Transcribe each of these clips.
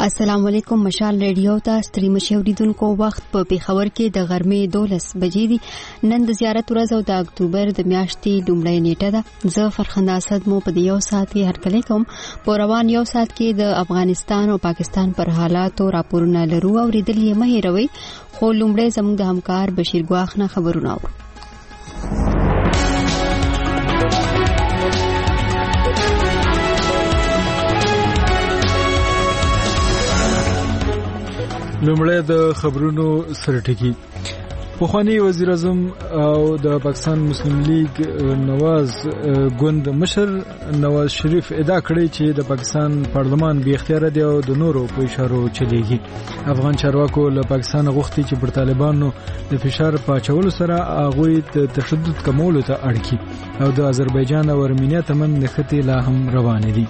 السلام علیکم. مشال ریډیو ته ستړي مشوریدونکو وخت په پیښور کې د غرمې 12 بجې دي. نن د زیارت ورځ او د اکتوبر د میاشتې لومړۍ نیټه ده. زه فرخنده اسد مو په یو ساعت کې هرکلی کوم. په روان یو ساعت کې د افغانستان او پاکستان پر حالاتو راپورونه لرو او ریډلې مه هېروئ. خو لومړی زموږ د همکار بشیر ګواخ نه خبرونه اورو. لومړی د خبرونو سرټکی. پخوانی وزیر اعظم او د پاکستان مسلم لیگ نواز ګوند مشر نواز شریف ادعا کړې چې د پاکستان پارلمان بې اختیار دی او د نورو په اشارو چلیږي. افغان چارواکو له پاکستان غوښتي چې پر طالبانو د فشار پاچولو سره هغه د تشدد کمولو ته اړ کړي او د آذربایجان او ارمینیا ترمنځ نښتې لا هم روانې دي.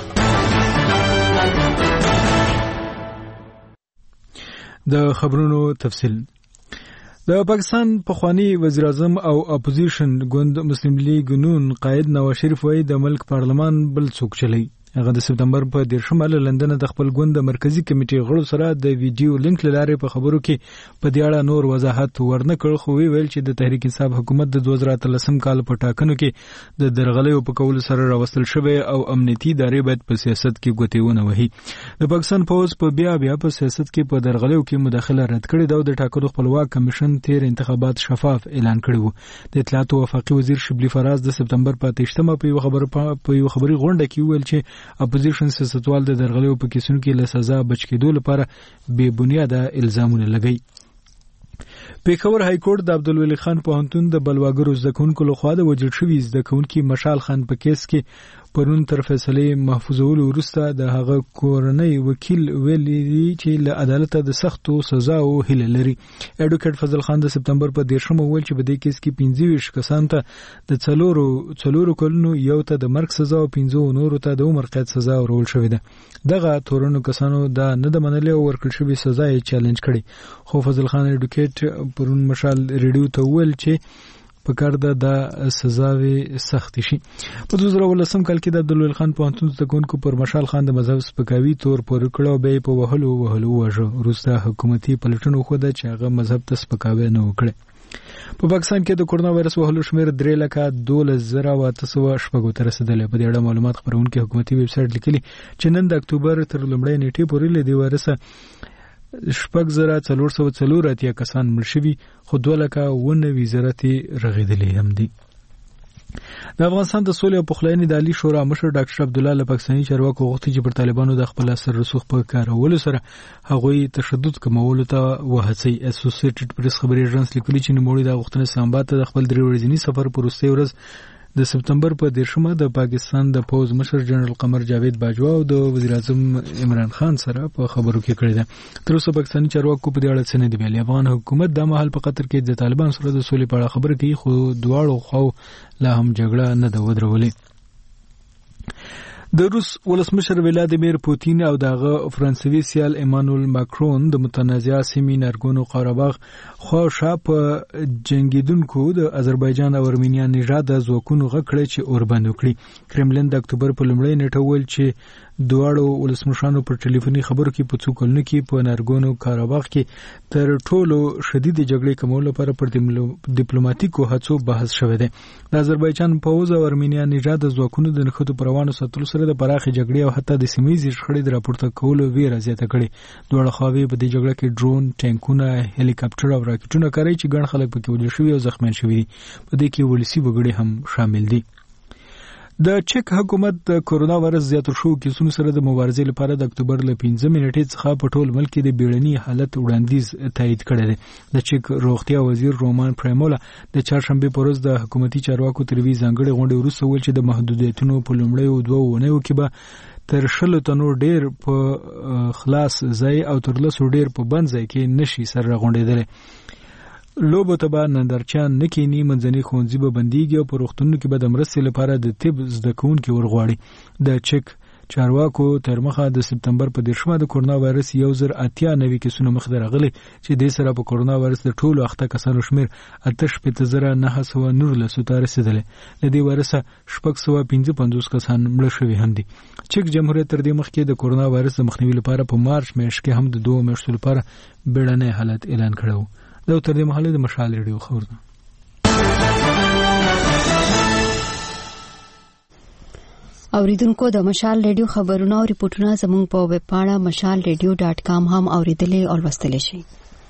د خبرونو تفصیل. د پاکستان پخوانی وزیر اعظم او اپوزیشن ګوند مسلم لیگ نون قائد نواز شریف وایي د ملک پارلمان بل څوک چلی. هغه د سپتمبر په 13 له لندن د خپل ګوند د مرکزی کمیټې غړو سره د ویډیو لینک لاره په خبرو کې په دې اړه نور وضاحت ورنه کړ، خو ویل چې د تحریک انصاف حکومت د 2013 کال په ټاکنو کې د درغلیو په کول سره راوستل شوی او امنیتي ادارې باید په سیاست کې ګوتېونه وهي. د پاکستان پوز په بیا په سیاست کې په درغلیو کې مداخله رد کړې ده او د ټاکنو خپلواک کمیشن تیر انتخابات شفاف اعلان کړی وو. د اطلاعات او وفاقي وزیر شبلی فراز د سپتمبر په 28 په یو خبري غونډه کې ویل چې اپوزیشن سیاستوال د درغلیو په کیسونو کې له سزا بچ کېدو لپاره بې بنیاده الزامونه لګوي. پیښور های کورټ د عبدالولي خان پوهنتون د بلواګرو زده کوونکو لخوا د وژل شوي زده کوونکي مشال خان په کیس کې پرون تر فیصلې محفوظولو وروسته د هغه کورنۍ وکیل ویلي چې له عدالت د سختو سزا او هیله لري. اډوکیټ فضل خان د سپتمبر په 13 ویل چې په دې کیس کې 25 کسان ته د څلورو کلونو یو ته د مرګ سزا او 15 نورو ته د عمر قید سزا ورول شوې ده. دغه تورنو کسانو دا نه د منلې او ورکړل شوی سزا یې چیلنج کړي. خو فضل خان اډوکیټ پرون مشال ریډیو ته ویل چې په کار د سزاوي سخت شي. په 2013 کال کې د عبدالولي خان پوهنتون زده کوونکو پر مشال خان د مذهب سپکاوي تور پورې کړو به په وهلو وژو. وروسته حکومتي پلټنو خو د چاغه مذهب ته سپکاوي نه وکړي. په پاکستان کې د کورونا وایرس وهلو شمیر 3,12,800 ته رسیدلی. په دې اړه معلومات خبرونکي حکومتي ویب سټ لیکلي چې نن د اکتوبر تر لومړۍ نیټې پورې له دې وایرس 6,404 کسان مړ شوي، خو 2,19,000 رغېدلي هم دي. د افغانستان د سولې او پخلاینې د عالی شورا مشر ډاکټر عبدالله له پاکستاني چارواکو غوښتي چې پر طالبانو د خپل اثر رسوخ په کارولو سره هغوی تشدد کمولو ته وهڅوي. اسوسییټډ پریس خبري ایجنسی لیکلي چې نوموړي د غوښتنې اسلام آباد ته د خپل 3 ورځني سفر په وروستۍ ورځ د سپتمبر په 13 د پاکستان د پوز مشر جنرال قمر جاوید باجوا او د وزیر اعظم عمران خان سره په خبرو کې کړی ده. تر اوسه پاکستاني چارواکو په دې اړه څه نه دی ویلي. افغان حکومت د مهال په قطر کې د طالبان سره د سولې په اړه خبرې کوي، خو دواړو خواو لا هم جګړه نه ده ودرولې. د روس ولسمشر ولادیمیر پوتین او دغه فرانسوي سیال ایمانوئل ماکرون د متنازعه سیمې نارګونو قره‌باغ خواوشا په جنگیدونکو د آذربایجان او ارمینیا نژاد ځواکونو غږ کړی چې اوربند وکړي. کرملین د اکتوبر په لومړۍ نیټه ویل چې دواړو ولسمشرانو پر ټلیفوني خبرو کې په څو کلونو کې په نارګونو قره‌باغ کې تر ټولو شدید جګړې کمولو لپاره پر ډیپلوماټیکو هڅو بحث شوی دی. د آذربایجان پوز او ارمینیا نژاد ځواکونو د نښتو پر روانو ساتلو سره د پراخې جګړې او حتی د سیمه‌ییزې شخړې د راپورته کولو ویره زیاته کړې. دواړه خواوې په دې جګړه کې ډرون، ټانکونه، هلیکاپټر او راکټونه کاروي چې ګڼ خلک پکې وژل شوي او زخمیان شوي دي. په دې کې ولسي وګړي هم شامل دي. د چک حکومت د کورونا وایرس زیاتو شوو کیسونو سره د مبارزې لپاره د اکتوبر له 15 نیټې څخه په ټول ملک کې د بیړني حالت وړاندیز تایید کړی دی. د چک روغتیا وزیر رومان پریمولا د چهارشنبې په ورځ د حکومتي چارواکو تر وی ځانګړې غونډې وروسته ویل چې د محدودیتونو په لومړیو 2 اونیو کې به تر 100 تنو ډیر په خلاص ځای او تر 100 ډیر په بند ځای کې نشي سره غونډېدل. لوبو ته به نندارچیان نه کینی، منځني ښوونځي به بندیږي او په روغتونونو کې به د مرستې لپاره د طب زده کوونکي ورغواړي. د چک چارواکو تر مخه د سپتمبر په 10مه د کورونا وایرس 1098 کیسونه مخ درغلي چې د سره په کورونا وایرس د ټولو اخته کسانو شمیر 8919 ته رسیدلی. لدې وایرس 655 کسان مړه شوي هم دي. چک جمهوریت تر دې مخکې د کورونا وایرس د مخنیوي لپاره په مارچ میاشت کې هم د 2 میاشتو لپاره بیړنی حالت اعلان کړو. دا تر دې مهاله د مشال ریډیو خبر ده. اوریدونکو د مشال ریډیو خبرونه او ریپورتونه زموږ په ویب پاڼه mashalradio.com هم اوریدلې او لوستلی شئ.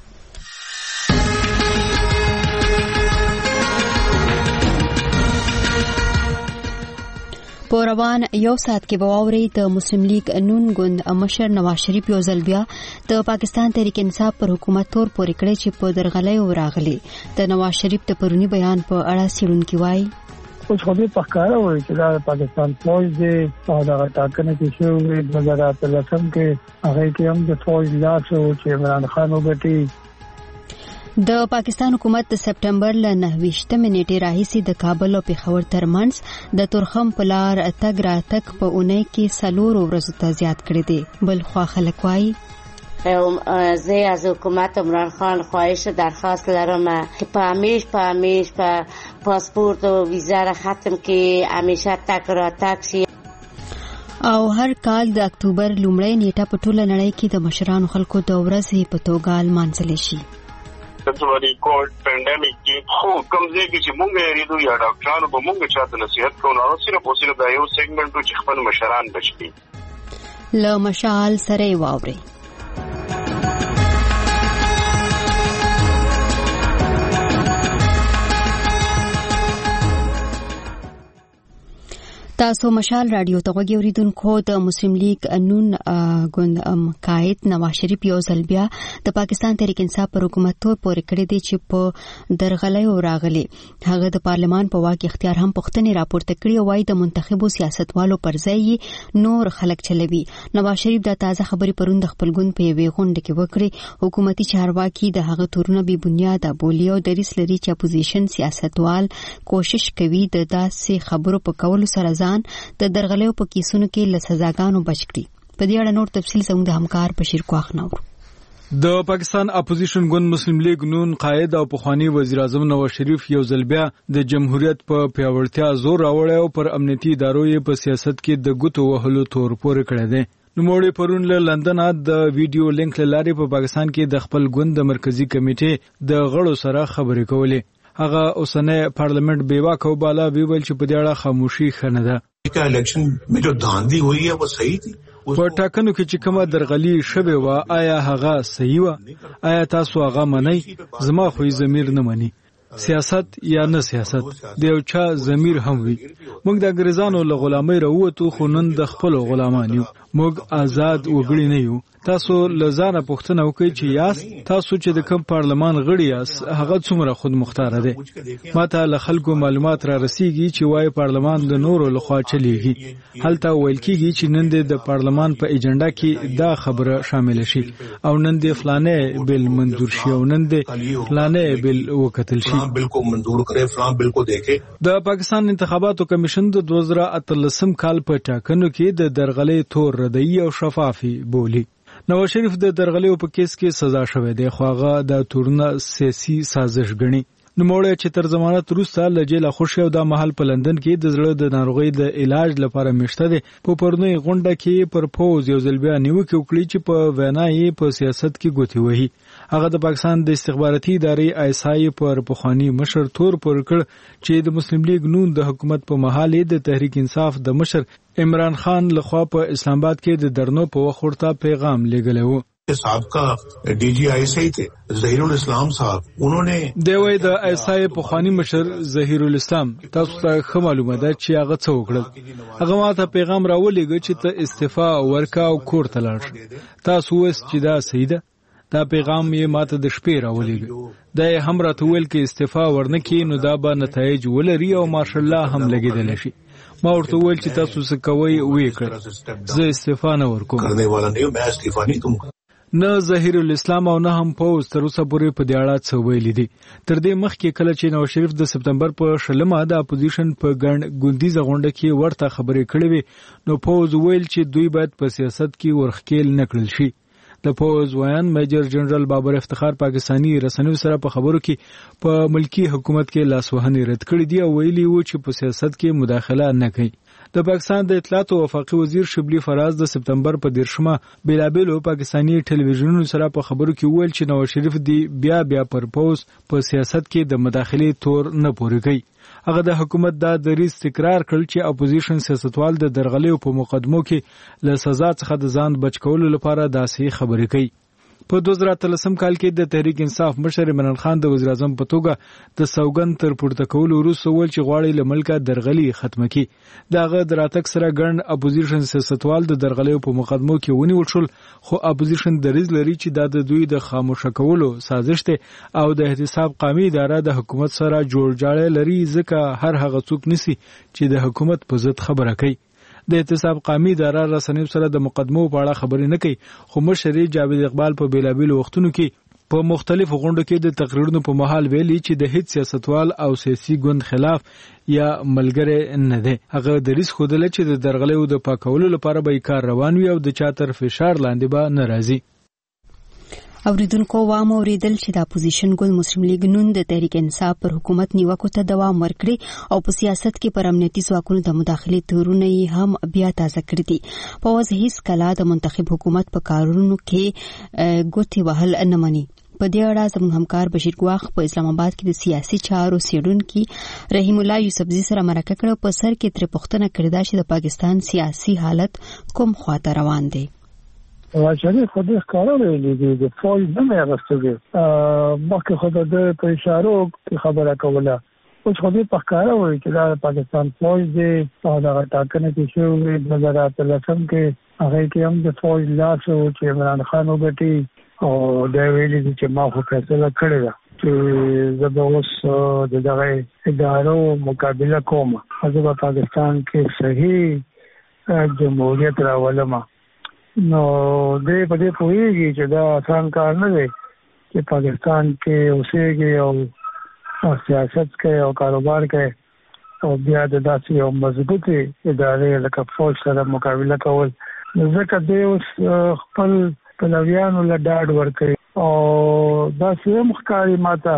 په روان یو ساعت کې به واورئ د مسلم لیگ نون ګوند مشر نواز شریف یو ځل بیا د پاکستان تحریک انصاف پر حکومت تور پورې کړی چې په درغلۍ وراغلي. د نواز شریف د پرونی بیان په اړه څېړونکي وایي اوس خو دې پخکاره وایي چې دا پاکستان فوج دی او دغه ټاکنه چې شوې 2013 کې هغه کې هم د فوج لاس و چې عمران خان وګټي. د پاکستان حکومت د سپټمبر له 29 نیټې راهیسې د کابل او پېښور ترمنځ د تورخم په لار تګ راتګ په اونۍ کې 4 ورځو ته زیات کړی دی. بل خوا خلک وایي زه از حکومت عمران خان خواهش درخواست لرم که په همیش پاسپورت و ویزا را ختم که همیشه تک را تک شي. او هر کال د اکتوبر لومړۍ نیټه په ټوله نړۍ کې د مشرانو خلکو د ورځې په توګه لمانځل شي. سوالي کوډ پاندیمیک کې خو کمزې کې چې مونږ یریدو یا ډاکټرانو به مونږ چاته نصیحت کوو نو صرف دا یو سیګمنټ چې خپل مشران بچي. له مشال سره واوري تاسو مشال رادیو ته غوږی اوریدونکو. د مسلم لیگ نون ګوند قائد نواز شریف یو ځل بیا د پاکستان تحریک انصاف پر حکومت تور پورې کړی دی چې په درغلۍ وراغلي. هغه د پارلمان په واک اختیار هم پوښتنې راپورته کړې او وايي د منتخبو سیاستوالو پر ځای نور خلک چلوي. نواز شریف دا تازه خبري پرون د خپل ګوند په یوې غونډه کې وکړې. حکومتي چارواکي د هغه تورونه بې بنیاده بولي او دریس لري چې اپوزیشن سیاستوال کوشش کوي د داسې خبرو په کولو سره د درغلیو په کیسونو کې له سزاګانو بچ کړي. په دې اړه نور تفصیل زموږ د همکار بشیر کواخ نور. د پاکستان اپوزیشن ګوند مسلم لیگ نون قائد او پخوانی وزیر اعظم نواز شریف یو ځل بیا د جمهوریت په پیاوړتیا زور راوړی او پر امنیتي ادارو یې په سیاست کې د ګوتو وهلو تور پورې کړی دی. نوموړي پرون له لندن د ویډیو لینک لارې په پاکستان کې د خپل ګوند د مرکزی کمیټې د غړو سره خبرې کولې. هغه اوسنۍ پارلیمنت بیواکه بالا ویل چې په دې اړه خاموشي خنه ده. کا الیکشن میں جو دھاندلی ہوئی ہے وہ صحیح تھی. په ټاکنو کې چې کومه درغلي شوه وا آیا هغه صحیح و؟ آیا تاسو هغه منئ؟ زما خو ضمیر نه مني. سیاست یا نه سیاست د یو چا ضمیر هم وي. موږ د انګریزانو له غلامۍ راووتو خو نن د خپل غلامان یو. موږ آزاد وګړي نه یو. تاسو لزانه پوښتنه وکړئ چې یاست تاسو چې د کوم پارلمان غړي یاست هغه څومره خود مختار دی. ماته له خلکو معلومات را رسیږي چې وايي پارلمان د نورو لخوا چلیږي. هلته ویل کیږي چې نن د پارلمان په ایجنډا کې دا خبره شامل شي او نن د فلانه بل منظور شي او نن د فلانه بل وکتل شي. بالکل منظور کړي فلان بالکل دیکھے. د پاکستان انتخاباتو کمیشن د 2013 کال په ټاکنو کې د درغلۍ تور ردی او شفافي بولی. نواز شریف د درغلیو په کیس کې سزا شوه دی خو هغه د تورونه سیاسي سازش ګڼي. نوموړی چې تر ضمانت وروسته له جیله خوشی او د محل په لندن کې د زړه د ناروغۍ د علاج لپاره مشته دی. په پرونی غونډه کې پر پوز یو ځل بیا نیوکه وکړي چې په وینا یې په سیاست کې ګوتې وهي. هغه د پاکستان د استخباراتي ادارې آیسای پر پخوانی مشر تور پر کړ چې د مسلم لیگ نون د حکومت په محل د تحریک انصاف د مشر عمران خان لخوا په اسلام آباد کې د درنو په وخت ورته پیغام لګلې و. سابقہ D G ISI थे ظهیر الاسلام صاحب انہوں نے دوی د آیسای پخوانی مشر ظهیر الاسلام تاسو ته معلومه ده چې هغه څه وکړل. هغه ماته پیغام راولېږي چې ته استعفا ورکا او کور ته لاړ. تاسو وس چې دا صحیح ده. دا پیغام یې ماته د شپې راولېږي. دا یې هم راته ویل کې استعفا ورنکې نو دا به نتایج ولري او ماشاءالله هم لګیدل شي. ما ورته ویل چې تاسو څه کوئ وې کړ. زه استعفا نه ورکوم. کرنے والا نہیں میں استعفا نہیں دوں گا. نه ظهیر الاسلام او نه هم پوز تر اوسه پورې په دې اړه څه ویلي دي. تر دې مخکې کله چې نواز شریف د سپتمبر په 16مه د اپوزیشن په ګوندیزه غونډه کې ورته خبرې کړې وي، نو پوز ویل چې دوی باید په سیاست کې ورخکېل نه کړل شي. د پوز ویان میجر جنرال بابر افتخار پاکستانی رسنیو سره په خبرو کې په ملکی حکومت کې لاسوهنې رد کړې دي او ویلي وو چې په سیاست کې مداخله نه کوي. د پاکستان د اطلاعات او وفاقي وزیر شبلی فراز د سپتمبر په 13مه بیلابیلو پاکستانی ټلویزیونونو سره په خبرو کې ویل چې نواز شریف دی بیا پر پوز په سیاست کې د مداخلې تور نه پورې کوي. هغه د حکومت دا دریځ تکرار کړ چې اپوزیشن سیاستوال د درغلې په مقدمو کې له سزا څخه د ځان بچ کولو لپاره داسې خبرې کوي. په 2013 کال کې د تحریک انصاف مشر عمران خان د وزیر اعظم په توګه د سوګند تر پورته کولو وروسته ول چې غواړي له ملکه درغلي ختمه کړي. دغه دراتک سره ګڼ اپوزیشن سیاستوال د درغلې په مقدمو کې ونیول شول، خو اپوزیشن دریځ لري چې د دوی د خاموشه کولو سازش ته او د احتساب قومي اداره د حکومت سره جوړجاړی لري، ځکه هر هغه څوک نسی چې د حکومت په ضد خبره کوي. د احتساب قومي اداره رسنیو سره د مقدمو په اړه خبرې نه کوي، خو مشر جاوید اقبال په بیلابیلو وختونو کې په مختلفو غونډو کې د تقریرونو په مهال ویلي چې د هیڅ سیاستوال او سیاسي ګوند خلاف یا ملګری نه دی. هغه دریځ ښودل چې د درغلیو د پاکولو لپاره به کار روان وي او د چا تر فشار لاندې به نه راځي. اوریدونکو وام اوریدل چې د اپوزیشن ګوند مسلم لیگ نون د تحریک انصاف پر حکومت نیوکو ته دوام ورکړي او په سیاست کې پر امنیتي ځواکونو د مداخلې تورونه هم بیا تازه کړي دي. په واضح هیڅ کله د منتخب حکومت په کارونو کې ګوتې وهل نه مني. په دې اړه زموږ همکار بشیر ګواخ په اسلام آباد کې د سیاسي چارو څېړونکي رحیم الله یوسفزي سره مرکه کړه. په سر کې تر پوښتنه کړې ده چې د پاکستان سیاسي حالت کوم خواته روان دی. شریف خو دې ښکاره ویلي دي د فوج نه مې اغوستې مخکې خو د په اشارو کې خبره کوله، اوس خو دې په ښکاره وایي چې دا پاکستان فوج دی او دغه ټاکنې چې شوې 2013 کې هغې کې هم د فوج لاس و چې عمران خان وګټي او دا ویلي دي چې ما خو فیصله کړې ده چې زه به اوس د دغه ادارو مقابله کوم، زه به پاکستان کې صحیح جمهوریت راولم. نو دې په دې پوهیږي چې دا آسان کار نه دی چې پاکستان کې اوسېږي او سیاست کوي او کاروبار کوي او بیا د داسې یو مضبوطې ادارې لکه فوج سره مقابله کول. ځکه دې اوس خپل پلویانو له ډاډ ورکوي او داسې هم ښکاري ماته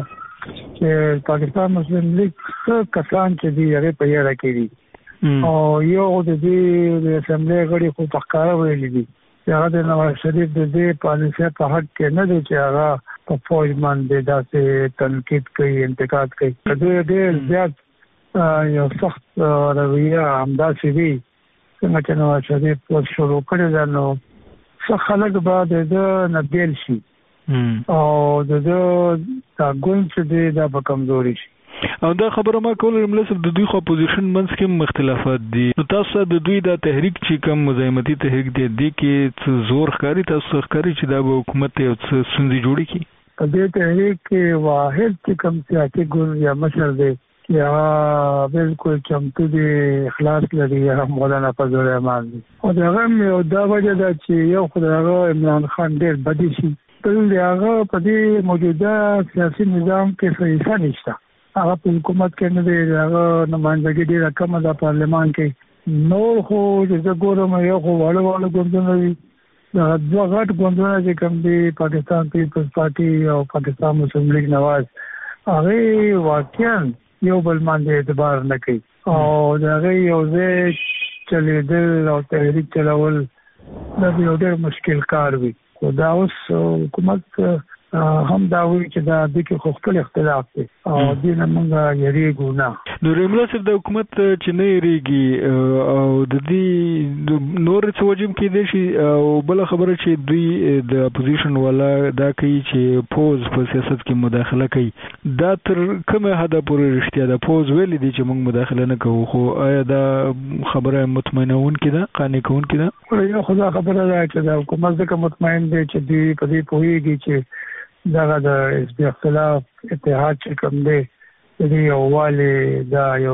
چې پاکستان مسلم لیگ څه کسان چې دي هغې په یېره کې دي او یو د دې د اسمبلۍ غړي خو په ښکاره ویلي دي چې هغه د نواز شریف د دې پالیسۍ په حق کې نه دی چې هغه په فوج باندې داسې تنقید کوي، انتقاد کوي. دوی ډېر زیات یو سخت رویه همداسې وي څنګه چې نواز شریف شروع کړی ده، نو څه خلک به د ده نه بیل شي او د ده دا ګوند چې دی دا به کمزوري شي. او دا خبره ما کوله ملسب د دوی خو اپوزیشن منځ کې مختلفات دي، نو تاسو د دوی د تحریک چې کوم مزاحمتي تحریک دی کې څه زور ښکاري، تاسو ښکاري چې دا به حکومت یو څه ستونزې جوړې کړي؟ په دې تحریک کې واحد چې کوم سیاسي ګوند یا مشر دی چې هغه بالکل چمتو دی، اخلاص لري، هغه مولانا فضل الرحمن دی او دغه یو دا وجه ده چې یو خو هغه عمران خان ډېر بدی شي، بل هغه په دې موجوده سیاسي نظام کې څه حصه نشته، هغه په حکومت کې نه دی، هغه نمائندګي ډېره کمه ده پارلمان کې. نور خو چې زه ګورم یو خو واړه ګوندونه دي، دغه دوه غټ ګوندونه چې کوم دي پاکستان پیپلز پارټي او پاکستان مسلم لیگ نواز، هغې واقعا یو بل باندې اعتبار نه کوي او د هغې یو ځای چلېدل او تحریک چلول دا یو ډېر مشکل کار وي. خو دا اوس حکومت هم دا وایي چې دا د کې خو خپل اختلاف دی او دې نه موږ یېرېږو نه. نو رحیم صاحب د حکومت چې نه یېرېږي او د دې نور څه وجه کېدای شي او بله خبره چې دوی د اپوزیشن والا دا کوي چې پوز په سیاست کې مداخله کوي، دا تر کومه حده پورې رښتیا ده؟ پوز ویلي دي چې موږ مداخله نه کوو، خو آیا دا خبره مطمئنونکې ده، قانع کوونکې ده؟ یو خو دا خبره ده چې د حکومت ځکه مطمئن دی چې دوی په دې پوهېږي چې دغه د حزب اختلاف اتحاد چې کوم دی د دې یووالي دا یو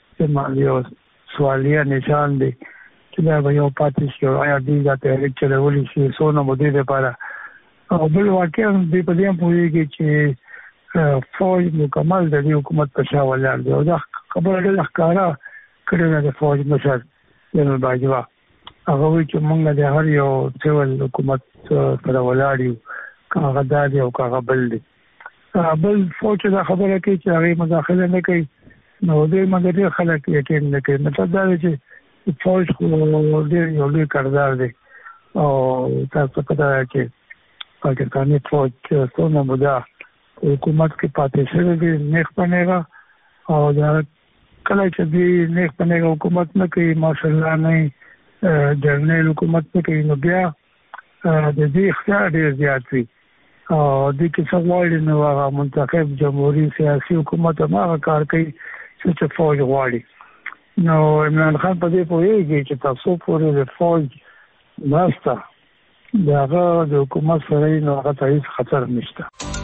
سوالیه نشان دی چې دا به یو پاتې شي او آیا دوی دا تحریک چلولی شي څونه مودې دپاره او بل واقعا د په دې پوهیږي چې فوج مکمل د حکومت په شا ولاړ دی او دا خبره د ښکارا کړنه د فوج مشر جنرال باجوا هغه وی چې موږ د هر یو سیول حکومت سره ولاړ یو کاغه دادی او کاغه بل دی بل فوج دا خبره کوي چې هغه مداخله نه کوي نو دې مګر خلک یقین نه کوي مطلب دا دی چې فوج خو ډېر یو لوی کاردار دی او تاسو په دا کې پاکستاني فوج څونه موده حکومت کې پاتې شوی دی نیک پنهغه او دا کله چې دی نیک پنهغه حکومت نه کوي ماشاءالله نه جرنیل حکومت نه کوي نو بیا د دې اختیار ډېر زیات وي او د کې څومره نو هغه منتخب جمهوریت سیاسي حکومت هغه کار کوي چې فوج غواړي نو عمران خان په دې پوهیږي چې تاسو پورې د فوج ناستا داغه د حکومت سره نو هغه ته هیڅ خطر نشته.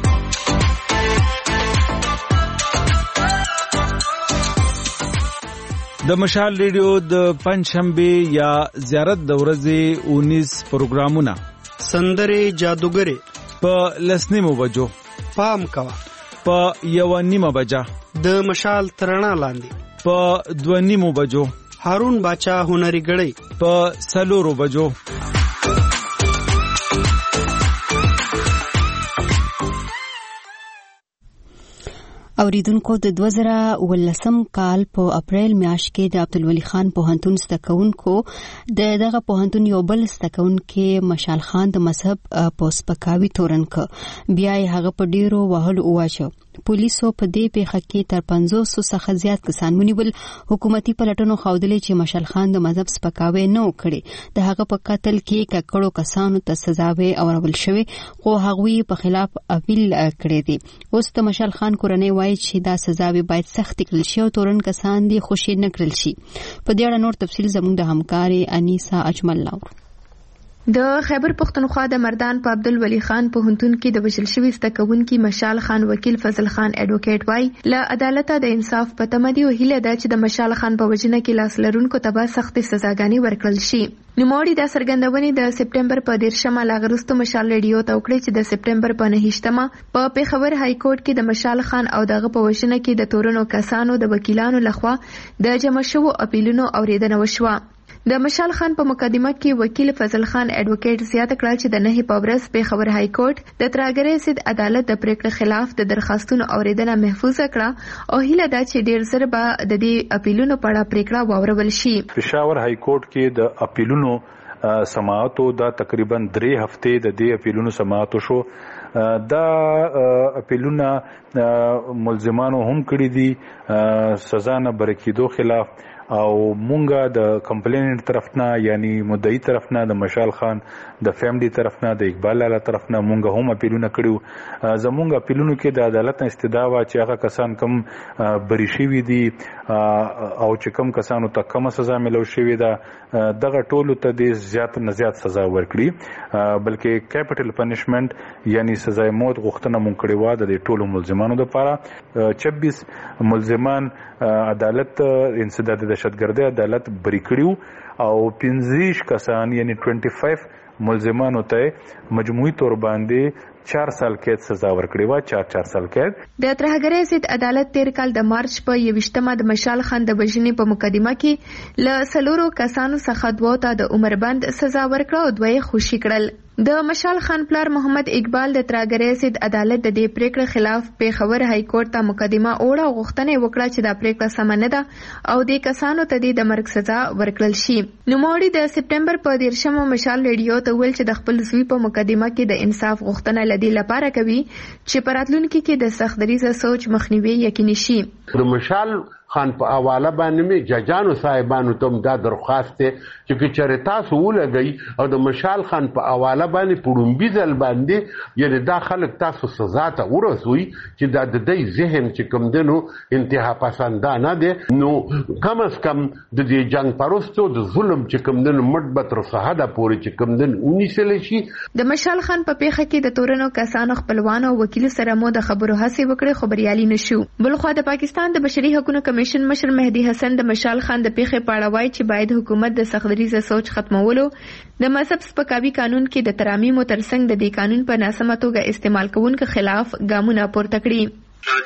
د مشال ریډیو د پنځشنبه یا زیارت د ورځې 19 پروګرامونه سندره جادوګری په لسنیمو بجو پام کوا په 1:30 بجا د مشال ترنا لاندې په 2:30 بجو هارون باچا هنري غړی په 4 بجو اوریدونکو د 2019 کال په اپریل میاشت کې د عبدالولي خان پوهنتون زدهکوونکو دغه پوهنتون یو بل زدهکوونکي مشال خان د مذهب په سپکاوي تورن ک بیا یې هغه په ډیرو وهلو واچو پولیسو په دې پیښه کې تر 500 څخه زیات کسان ونیول حکومتي پلټنو ښودلې چې مشال خان د مذهب سپکاوي نه وکړي د هغه په قتل کې ککړو کسانو ته سزاوي اورول شوې خو هغوی په خلاف اپیل کړی دی اوس د مشال خان کورنۍ وایي چې دا سزاوي باید سخت کړل شي او تورن کسان دي خوشي نه کړل شي په دې اړه نور تفصیل زموږ د همکاري انیسا اجمل لاور د خیبر پختونخوا د مردان په عبدالولي خان پوهنتون کې د وژل شوي زدهکوونکي مشال خان وکیل فضل خان اډوکیټ وای له عدالت د انصاف په تمه دی او هیله ده چې د مشال خان په وژنه کې لاس لرونکو ته به سختې سزاګانې ورکړل شي نوموړي د څرګندونې د سپټمبر په 13 لاغرستو مشال ریډیو ته وکړي چې د سپټمبر په 9 په پیښور های کورټ کې د مشال خان او دغه په وژنه کې د تورنو کسانو د وکیلانو لخوا د جمع شوو اپیلونو اوریدنه وشوه د مشال خان په مقدمه کې وکیل فضل خان اډوکیټ زیاته کړه چې د 9 په ورځ پیښور های کورټ د تراګرې سید عدالت د پریکړې خلاف د درخواستونو اوریدنه محفوظ کړه او هیله ده چې ډیر زر به د دې اپیلونو په اړه پریکړه واورول شي پیښور های کورټ کې د اپیلونو سماعتو دا تقریبا 3 هفته د دې اپیلونو سماعتو شو دا اپیلونه ملزمانو هم کړی دي سزا نه برکیدو خلاف او مونږه د کمپلیننټ طرفنا یعنی مدعی طرفنا د مشال خان د فیملی طرفنا د اقبال لاله طرفنا مونږه هم اپیلونه کړیو زمونږ اپیلونو کې د عدالت استدعا وا چې هغه کسان کم بری شوی دي او چې کم کسانو ته کم سزا ملو شوی ده دغه ټولو ته د زیات نه زیات سزا ورکړي بلکې کیپټل پنیشمنت یعنی سزا موت غوښتنه مونږ کړې و د ټولو ملزمانو لپاره 26 ملزمان عدالت انسداد دهشتګردي عدالت بری کړیو او 15 کسان یعنی 25 ملزمانو ته مجموعي تور باندې 4 سال قید سزا ورکړې و 4 سال قید د ترهګرۍ ضد عدالت 13 کال د مارچ په 21مه د مشال خان د وژنې په مقدمه کې ل سلورو کسانو څخه دوه ته د عمر بند سزا ورکړه او دوی خوشي کړل د مشال خان پلار محمد اقبال د ترهګرۍ ضد عدالت د دې پریکړې خلاف پیښور های کورټ ته مقدمه اوړه غوښتنه وکړه چې دا پریکړه سم نه ده او د کسانو ته د مرګ سزا ورکړل شي نوموړي د سپټمبر په 13 مشال ریډیو ته ویل چې د خپل زوی په مقدمه کې د انصاف غوښتنه لدی لپاره کوي چې پراتلونکو کې د سخت دریزه سوچ مخنیوي یقیني شي د مشال خان په حواله باندې می ججانو صاحبانو ته دا درخواست چې چېرې تاسو ولګي او د مشال خان په حواله باندې پړومبي ځل باندې یعنی دا خلک تاسو سزا ته ورسوي چې دا د دې ذهن چې کوم دنو انتها پسندانه دي نو کم از کم د دې جنگ پرستو د ظلم چې کوم دنو مدبت رسهده پورې چې کوم دن ونیسل شي د مشال خان په پیښه کې د تورنو کسانو خپلوانو او وکیل سره مو د خبرو هڅه وکړه خبريالي نشو بلخو د پاکستان د بشري حقوقو کمیشن مشر مهدي حسن د مشال خان د پیښې په اړه وایي چې باید حکومت د سختدریزه سوچ ختمولو د مذهب سپکاوي قانون کې د ترامیم ترڅنګ د دې قانون په ناسمه توګه استعمال کوونکو خلاف ګامونه پورته کړي.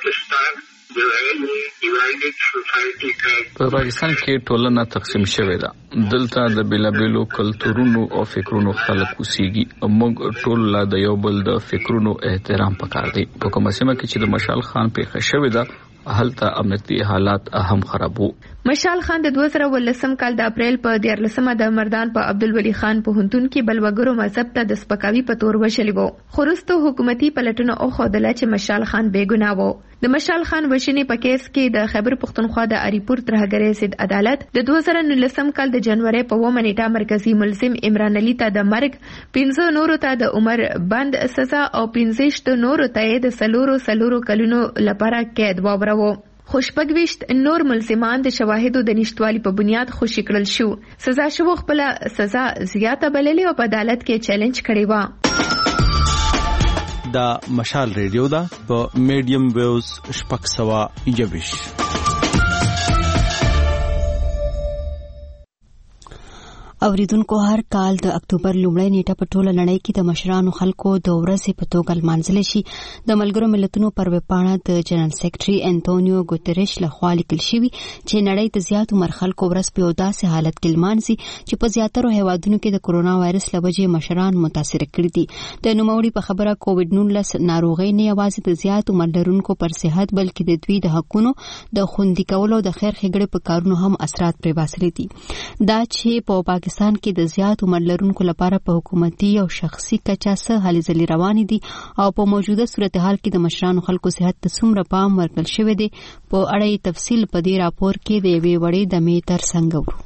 په پاکستان کې ټولنه تقسیم شوې ده. دلته د بیلابیلو کلتورونو او فکرونو خلک اوسېږي. موږ ټول لا د یو بل د فکرونو احترام پکار دی. په کومه سیمه کې چې د مشال خان پیښه شوې ده هلته امنیتي حالات هم خرابو. مشال خان د 2018 کال د اپریل په 14مه د مردان په عبدالولي خان پوهنتون کې بلوګرو مذهب ته د سپکاوي په تور وشلی وو. خورستو حکومتي پلټنه او خودله چې مشال خان بے ګناه وو. د مشال خان وشنې په کیس کې د خیبر پختونخوا د اریپور ترهګری سید عدالت د 2019 کال د جنوري په 9 نیټه مرکزی ملزم عمران علي ته د مرګ 15 نورو ته د عمر بند سزا او 15 نورو ته د سلورو کلونو لپاره قید واورو. خوشبګويشت نور ملزمان د شواهدو د نشټوالي په بنیاد خوشی کړل شو. سزا شو خپل سزا زیاته بللې او په عدالت کې چیلنج کړی و. دا مشال ریډیو دا په میډیم ویوز شپږ سوه یویش. اوریدونکو هر کال د اکتوبر لومړۍ نیټه په ټوله نړۍ کې د مشرانو خلکو د ورځې په توګه لمانځل شي. د ملګرو ملتونو پر ویبپاڼه د جنرال سیکریټري انټونیو ګوتریش لخوا لیکل شوی چې نړۍ د زیات عمر خلکو ورځ په داسې حالت کې لمانځي چې په زیاترو هیوادونو کې د کورونا وایرس له وجې مشران متاثر کړي دي. د نوموړي په خبره کووډ-19 ناروغي نه یوازې د زیات عمر لرونکو پر صحت بلکې د دوی د حقونو د خوندي کولو د خیر ښېګړې په کارونو هم اثرات پرې باسلي دي. دا چې په پاکستان کې د زیات عمر لرونکو لپاره په حکومتي او شخصي کچه څه هلې ځلې روانې دي او په موجوده صورتحال کې د مشرانو خلکو صحت ته څومره پام ورکړل شوی دی په اړه تفصیل په دې راپور کې د یوې وړې دمې ترڅنګ ورو.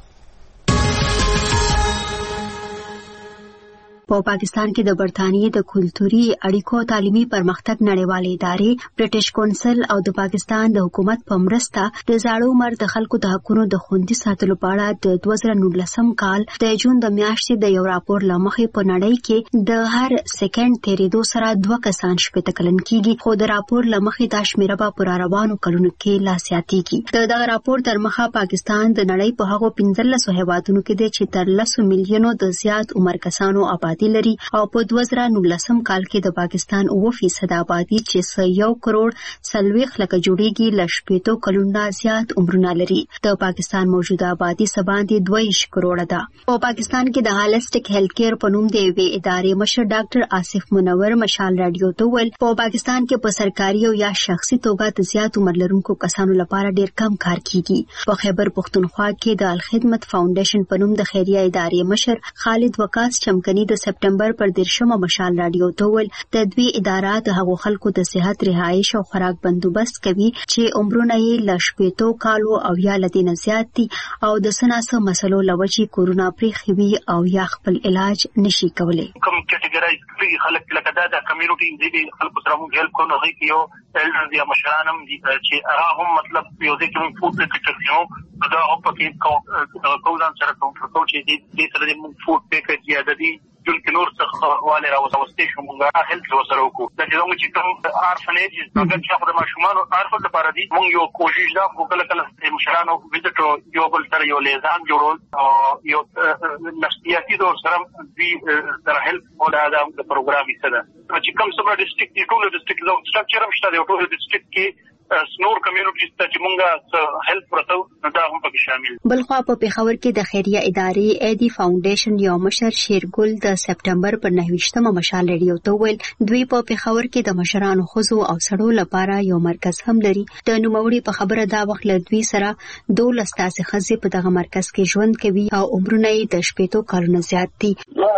په پاکستان کې د برتانیې د کلتوري اړیکو تعلیمي پرمختګ نړیوالې ادارې برټش کونسل او د پاکستان د حکومت په مرسته د زاړه عمر د خلکو د حقونو د خوندي ساتلو په اړه د 2019 کال د جون د میاشتې د یو راپور له مخې په نړۍ کې د هر سکند تیریدو سره 2 کسان شپېته کلن کیږي، خو د راپور له مخې دا شمیره به پر روانو کلونو کې لا زیاتېږي. دغه راپور تر مخه پاکستان د نړۍ په هغو 15 هیوادونو کې دی چې تر 10 میلیونو د زیات عمر کسانو آبادي لري او په 2019 کال کې د پاکستان 9% آبادي چې 1 کروڑ 40 لک جوړیږي ل 80 کلونو زیات عمرونه لري. د پاکستان موجوده آبادي سباندې 2 کروڑ ده. په پاکستان کې د هالستیک هیلث کیر په نوم د وی ادارې مشر ډاکټر آصف منور مشال رادیو ته ویل په پاکستان کې په سرکاري او یا شخصي توګه د زیات عمر لرونکو کسانو لپاره ډیر کم کار کیږي. په خیبر پختونخوا کې د الخدمت فاونډیشن په نوم د خیریه ادارې مشر خالد وقاص چمکني د سپټمبر پر 13 مشال رادیو ته ویل د دوی اداره د هغو خلکو د صحت رهایش او خوراک بندوبست کوي چې عمرونه یې ل 80 کالو او یا لدینه زیات دي او د سناسه مسلو لوجي کورونا پریخوي او یا خپل علاج نشي کولای. کوم کټګورایز کوي خلک لکه دا د کمیونټي دي خلکو سره موږ هیلپ کوو هغه کې یو ایلډرز یا مشرانم دي چې هغه هم مطلب یو ځکه موږ فود پریکټیو دا او پکې کوزان سره کوم چې دې سره موږ فود پیکج یا د دې جل کې نور څه والي راوستې شو موږ هیلث وسره وکړو. دا چې کوم آرفنیج څنګه چې خپل ماشومان آرفل لپاره دي موږ یو کوشش دا وکړو کله مشرانو ویزټ یو بل سره یو لیزان جوړول او یو نفسیاتي دور سره دوی سره هیلث ولا دا پروګرام یې سره چې کوم څومره ډیسټریکټ ټول ډیسټریکټ زو سټرکچر هم شته دی ټول ډیسټریکټ کې سنور کمیونټیز ته چې مونږه هیلپ ورته دا هم پکې شامل. بلخوا په پیښور کې د خیریه ادارې ایدی فاونډیشن یو مشر شیرګل د سپټمبر پر 9 مشال ریډیو ته ویل دوی په پیښور کې د مشرانو خزو او سړو لپاره یو مرکز هم لري. د نوموړي په خبره دا وخت له دوی سره 12 تاسې خزې په دغه مرکز کې ژوند کوي او عمرونه یې د 80 کلونو زیات دي.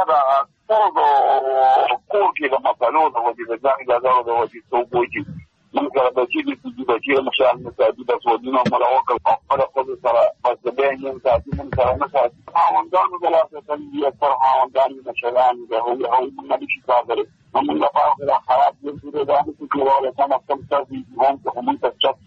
کور کې د مقالو د وجې د ځان غزاو د وجې څوګوي من سره د چې د چې مشال مصادې د سودینو ملاوکل خپل خپل سره پس به یې چې من سره نه ساتي هاوندانو د لاسه تنبیه پر هاوندانو مشران د هو ملي شاګر هم د پاره خراب دي د دې چې کوله سم سم تاسو هم ته هم تاسو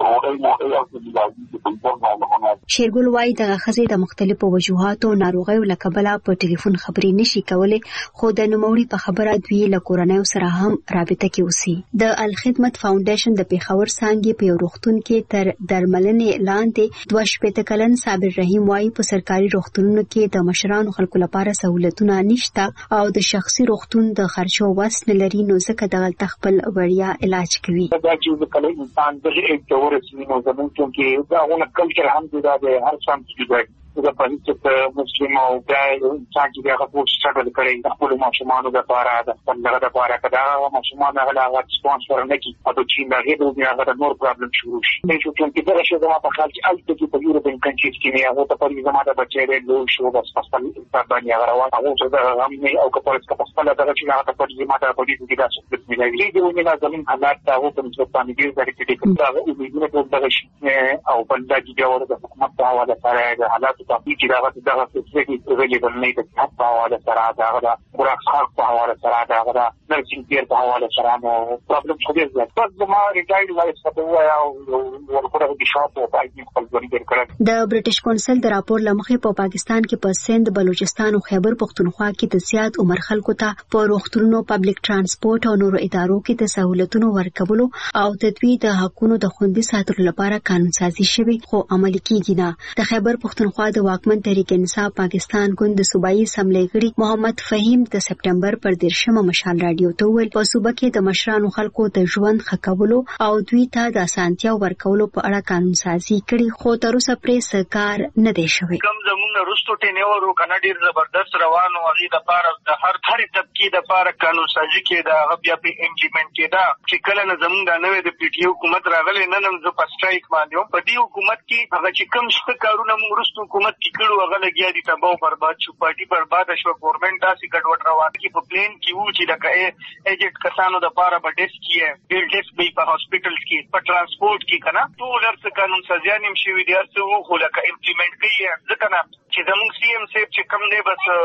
شیرګل وايي د خزې د مختلفو وجوهاتو ناروغیو له کبله په ټلیفون خبرې نشي کولای، خو د نوموړي په خبره دوی له کورنیو سره هم رابطه کې اوسي. د الخدمت فاونډیشن د پیښور څانګې په یو روغتون کې تر درملنې لاندې 22 کلن صابر رحیم وايي په سرکاري روغتونونو کې د مشرانو خلکو لپاره سہولتونه نشته او د شخصي روغتون د خرچو وس نه لري، نو ځکه دغه خپل وړیا علاج کوي. دا چې کله انسان د اکټورسي نو زموږ کې دا غوښنه کلچر هم د هر څام کې د پنځه مسلمان او د انسان چې هغه په سټرګل کوي د خپل ماشومانو لپاره د خپل لپاره کدا ماشومان هغه سپانسر نه کی او چې هغه د هغه نور پرابلم شروع شي. چې دا شی زما په خیال چې الته کې په یورپین کنټریز کې هغه ته په زما د بچی له لوی شو بس خپل باندې هغه روان هغه څه د غمي او کپړس په خپل دغه چې هغه په زما د بډې کې دا څه د ملي دی ونه زمين حالات دا هو په څه باندې ډیر ځکه چې دا وګورئ په دغه شی او بل د جوړ د حکومت په حواله سره د حالات تطبیق دغه څه چې ویلېبل نه دي په حواله سره دا خوراک په حواله سره دا نرسینګ کیر په حواله سره نو پرابلم خو دې زیات پس زما ریټایرډ لایف سپورټ او ورکوټه د شاپ او پایګ خپل ځای کړل. د برټش کونسل د راپور لمخې په پاکستان کې په سند، بلوچستان او خیبر پختونخوا کې د زیات عمر خلکو ته په روغتونونو، پبلک ترانسپورت او نورو ادارو کې د سہولتونو ورکولو او تدوین د حقوقو د خوندي ساتلو لپاره قانون سازي شوی، خو عملي کیږي نه. د خیبر پختونخوا د واکمن تحریک انصاف پاکستان ګوند د صوبایي اسمبلی غړي محمد فهیم د سپټمبر پر 13 مشال رادیو ته ویل په صوبه کې د مشرانو خلکو د ژوند خکولو او دوی ته د اسانتیا ورکولو په اړه قانون سازي کړي، خو تر اوسه پرې سرکار نه دی شوی. کوم زموږ رستو ټینور کنه ډیر زبردست روانو هغه د لپاره د هر طبقه د لپاره قانون سازي کې دا هغه بیا په امپلیمنٹ کې دا چې کله نه زموږ د نوې د پی ټی حکومت راغلی نن هم ز پسټایک باندې په دې حکومت کې هغه چې کوم څه کارونه موږ رستو حکومت کې کړو هغه لګیا دي تباہ برباد شو، پارټي برباد شو، ګورنمنت داسې ګډوډ روان کی په پلین کې وو چې د ایجنټ کسانو د لپاره په ډیسک کې ډیر ډیسک به په هاسپټلز کې په ترانسپورت کې کنه ټول هر قانون سازیان هم شوی دي، هر څه خو لکه امپلیمنٹ کوي ځکه نه چې زموږ سی ام صاحب چې کم دی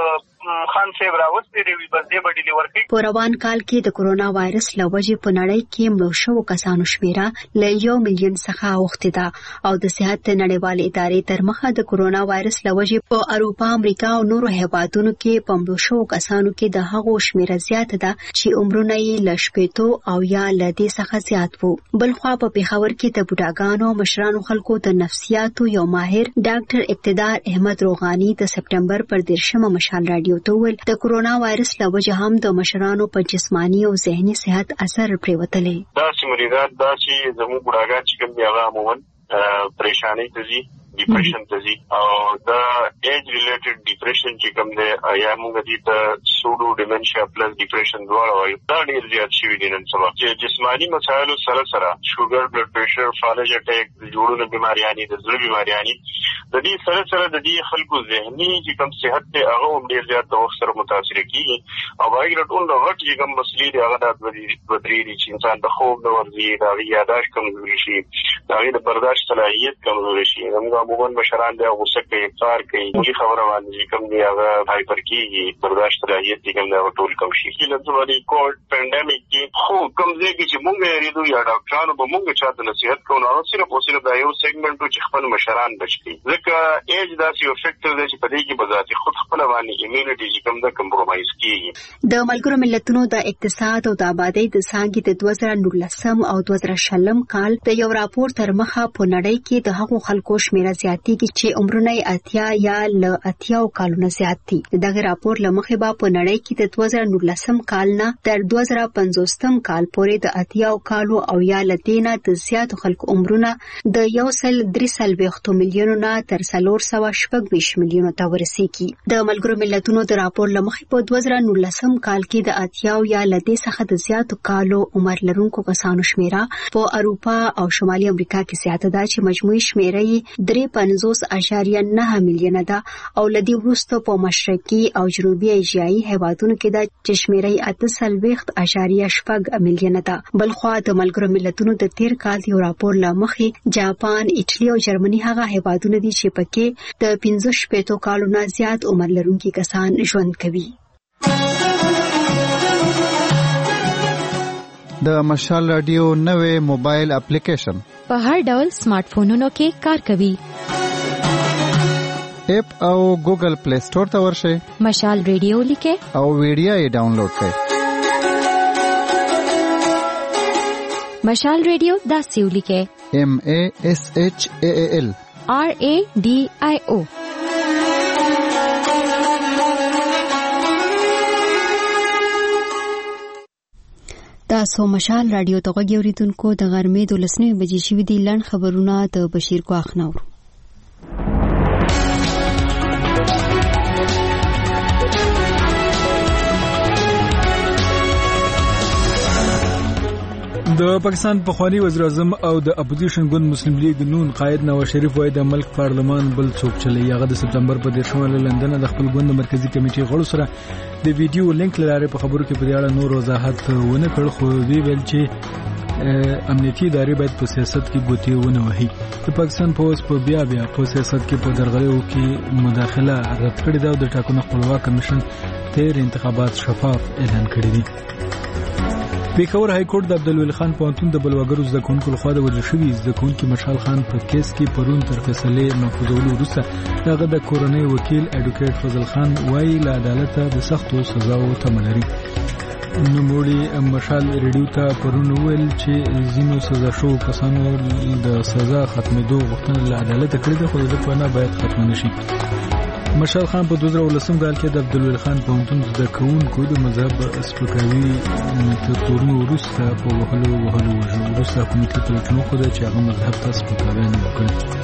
بس خان صاحب راوستي دی بس دې باندې ورکی. په روان کال کې د کرونا وایرس لوجې په نړۍ کې مړو شوو کسانو شمیره له 1 ملیون څخه اوښتې ده او د صحت نړیوالې ادارې تر مخه د کرونا وایرس لوجې په اروپا، امریکا او نورو هیوادونو کې په مړو شوو کسانو کې د هغو شمیره زیاته ده چې عمرونه یې له 80 او یا له دې څخه زیات وو. بلخوا په پیښور کې د بوډاګانو مشرانو خلکو د نفسیاتو یو ماهر ډاکټر اقتدار احمد روغانی د سپټمبر پر 13 مشال رادیو ته ویل د کرونا وایرس لوجې هم د مشرانو په جسمانی او ذهني صحت اثر پریوتلی. دا چې مریضان دا چې زموږ بوډاګان چې کوم دی هغه عموما پریشانی ته ځي، ډیپریشن ته ځي او دا ایج ریلیټډ ډیپریشن چې کوم دی یا موږ دې ته سوډو ډیمنشیا پلس ډیپریشن دواړه وایو، دا ډیر زیات شوي دي نن سبا. چې جسمانی مسایلو سره سره شوګر، بلډ پریشر، فالج اٹیک، د جوړونو بیماریانې، د زړه بیماریانې، د دې سره سره د دې خلکو ذهني چې کوم صحت دی هغه هم ډیر زیات د وخت سره متاثر کیږي او باید ټول د غټ چې کوم مسلې دی هغه د بدري دي چې انسان د خوب د ورزي د یاداشت کمزوري شي، د برداشت صلاحیت کمزوري شي. موږ عموما مشران دی غوسه کوي، افطار کوي، دې خبره باندې کوم دی هغه هایپر کیږي، برداشت صلاحیت دی کوم دی ټول کم شي. لکه د کووډ پاندیمیک کې خو کوم ځای کې چې موږ یریدو یا ډاکټرانو به موږ چاته نصیحت کوو نو صرف او صرف دا یو سیګمنټ چې خپل مشران بچ کړي، ځکه ایج داسې یو فیکټر دی چې په دې کې به ذاتي خود خپل باندې ایمیونټي چې کوم د کمپرومایز کیږي. د ملګرو ملتونو د اقتصاد او د آبادی د څانګې د 2019 او 2020 کال د یو راپور تر مخه په نړۍ کې د هغو خلکو شمیره زیاتېږي چې عمرونه یې 80 یا له 80 کالونو زیات دي. دغه راپور له مخې به په نړۍ کې د 2019 کال نه تر 2050 کال پورې د 80 کالو او یا له دې نه د زیاتو خلکو عمرونه د 1.3 میلیونو نه تر 426 میلیونو ته ورسیږي. د ملګرو ملتونو د راپور له مخې په 2019 کال کې د 80 یا له دې څخه د زیاتو کالو عمر لرونکو کسانو شمیره په اروپا او شمالي امریکا کې زیاته ده چې مجموعي شمیره یې 53.9 میلیونه ده او له دې وروسته په مشرقي او جنوبي ایشیایي هیوادونو کې د شمیره 48.8 میلیونه ده. بلخوا د ملګرو ملتونو د تیر کال یو راپور له مخې جاپان، ایټالیا او جرمني هغه هیوادونه دي چې پکې د 15 کالو نه زیات عمر لرونکي کسان ژوند کوي. د مشال رادیو نوې موبایل اپلیکیشن په هر ډول سمارټ فونونو کې کار کوي. اپ او ګوګل پلی سٹور ته ورشئ. مشال رادیو لیکه او ویډیو یې ډاونلوډ کړئ. مشال رادیو داسې ولیکه MASHAAL RADIO. تاسو مشال رادیو ته غوږی اوریدونکو د غرمې 12 بجې شوې دي. لړ خبرونه د بشیر ګواخ نور. د پاکستان پخوانی وزیر اعظم او د اپوزیشن ګوند مسلم لیگ نون قائد نواز شریف وایي د ملک پارلمان بل څوک چلی. هغه د سپتمبر په 10 لندن د خپل ګوند مرکزی کمیټې غړو سره د ویډیو لینک لاره په خبرو کې په اړه نور وضاحت ونه کړ، خو وی ویل چې امنیتي ادارې باید په سیاست کې ګوتې ونه وهي. د پاکستان پولیس په بیا په سیاست کې په درغلیو کې مداخله رد کړې ده او د ټاکنو خپلواک کمیشن تیر انتخابات شفاف اعلان کړی دي. پیښور های کورټ د عبدالولي خان پوهنتون د بلواګرو زده کوونکو لخوا د وژل شوي زده کوونکي مشال خان په کیس کې پرون تر فیصلې محفوظولو وروسته هغه د کورنۍ وکیل اډوکیټ فضل خان وایي له عدالته د سختو سزاو تمه لري. نوموړي مشال ریډیو ته پرون ویل چې ځینو سزا شو کسانو د سزا ختمېدو غوښتنه له عدالته کړې ده، خو د پناه باید ختم نشي. مشال خان په 2019 کال کې د عبدالولي خان پوهنتون زده کوونکو د مذهب سپکاوي تر تورنو وروسته په وهلو وژلو وروسته حکومتي پلټنو وکړه چې هغه مذهب ته سپکاوی نه وکړ.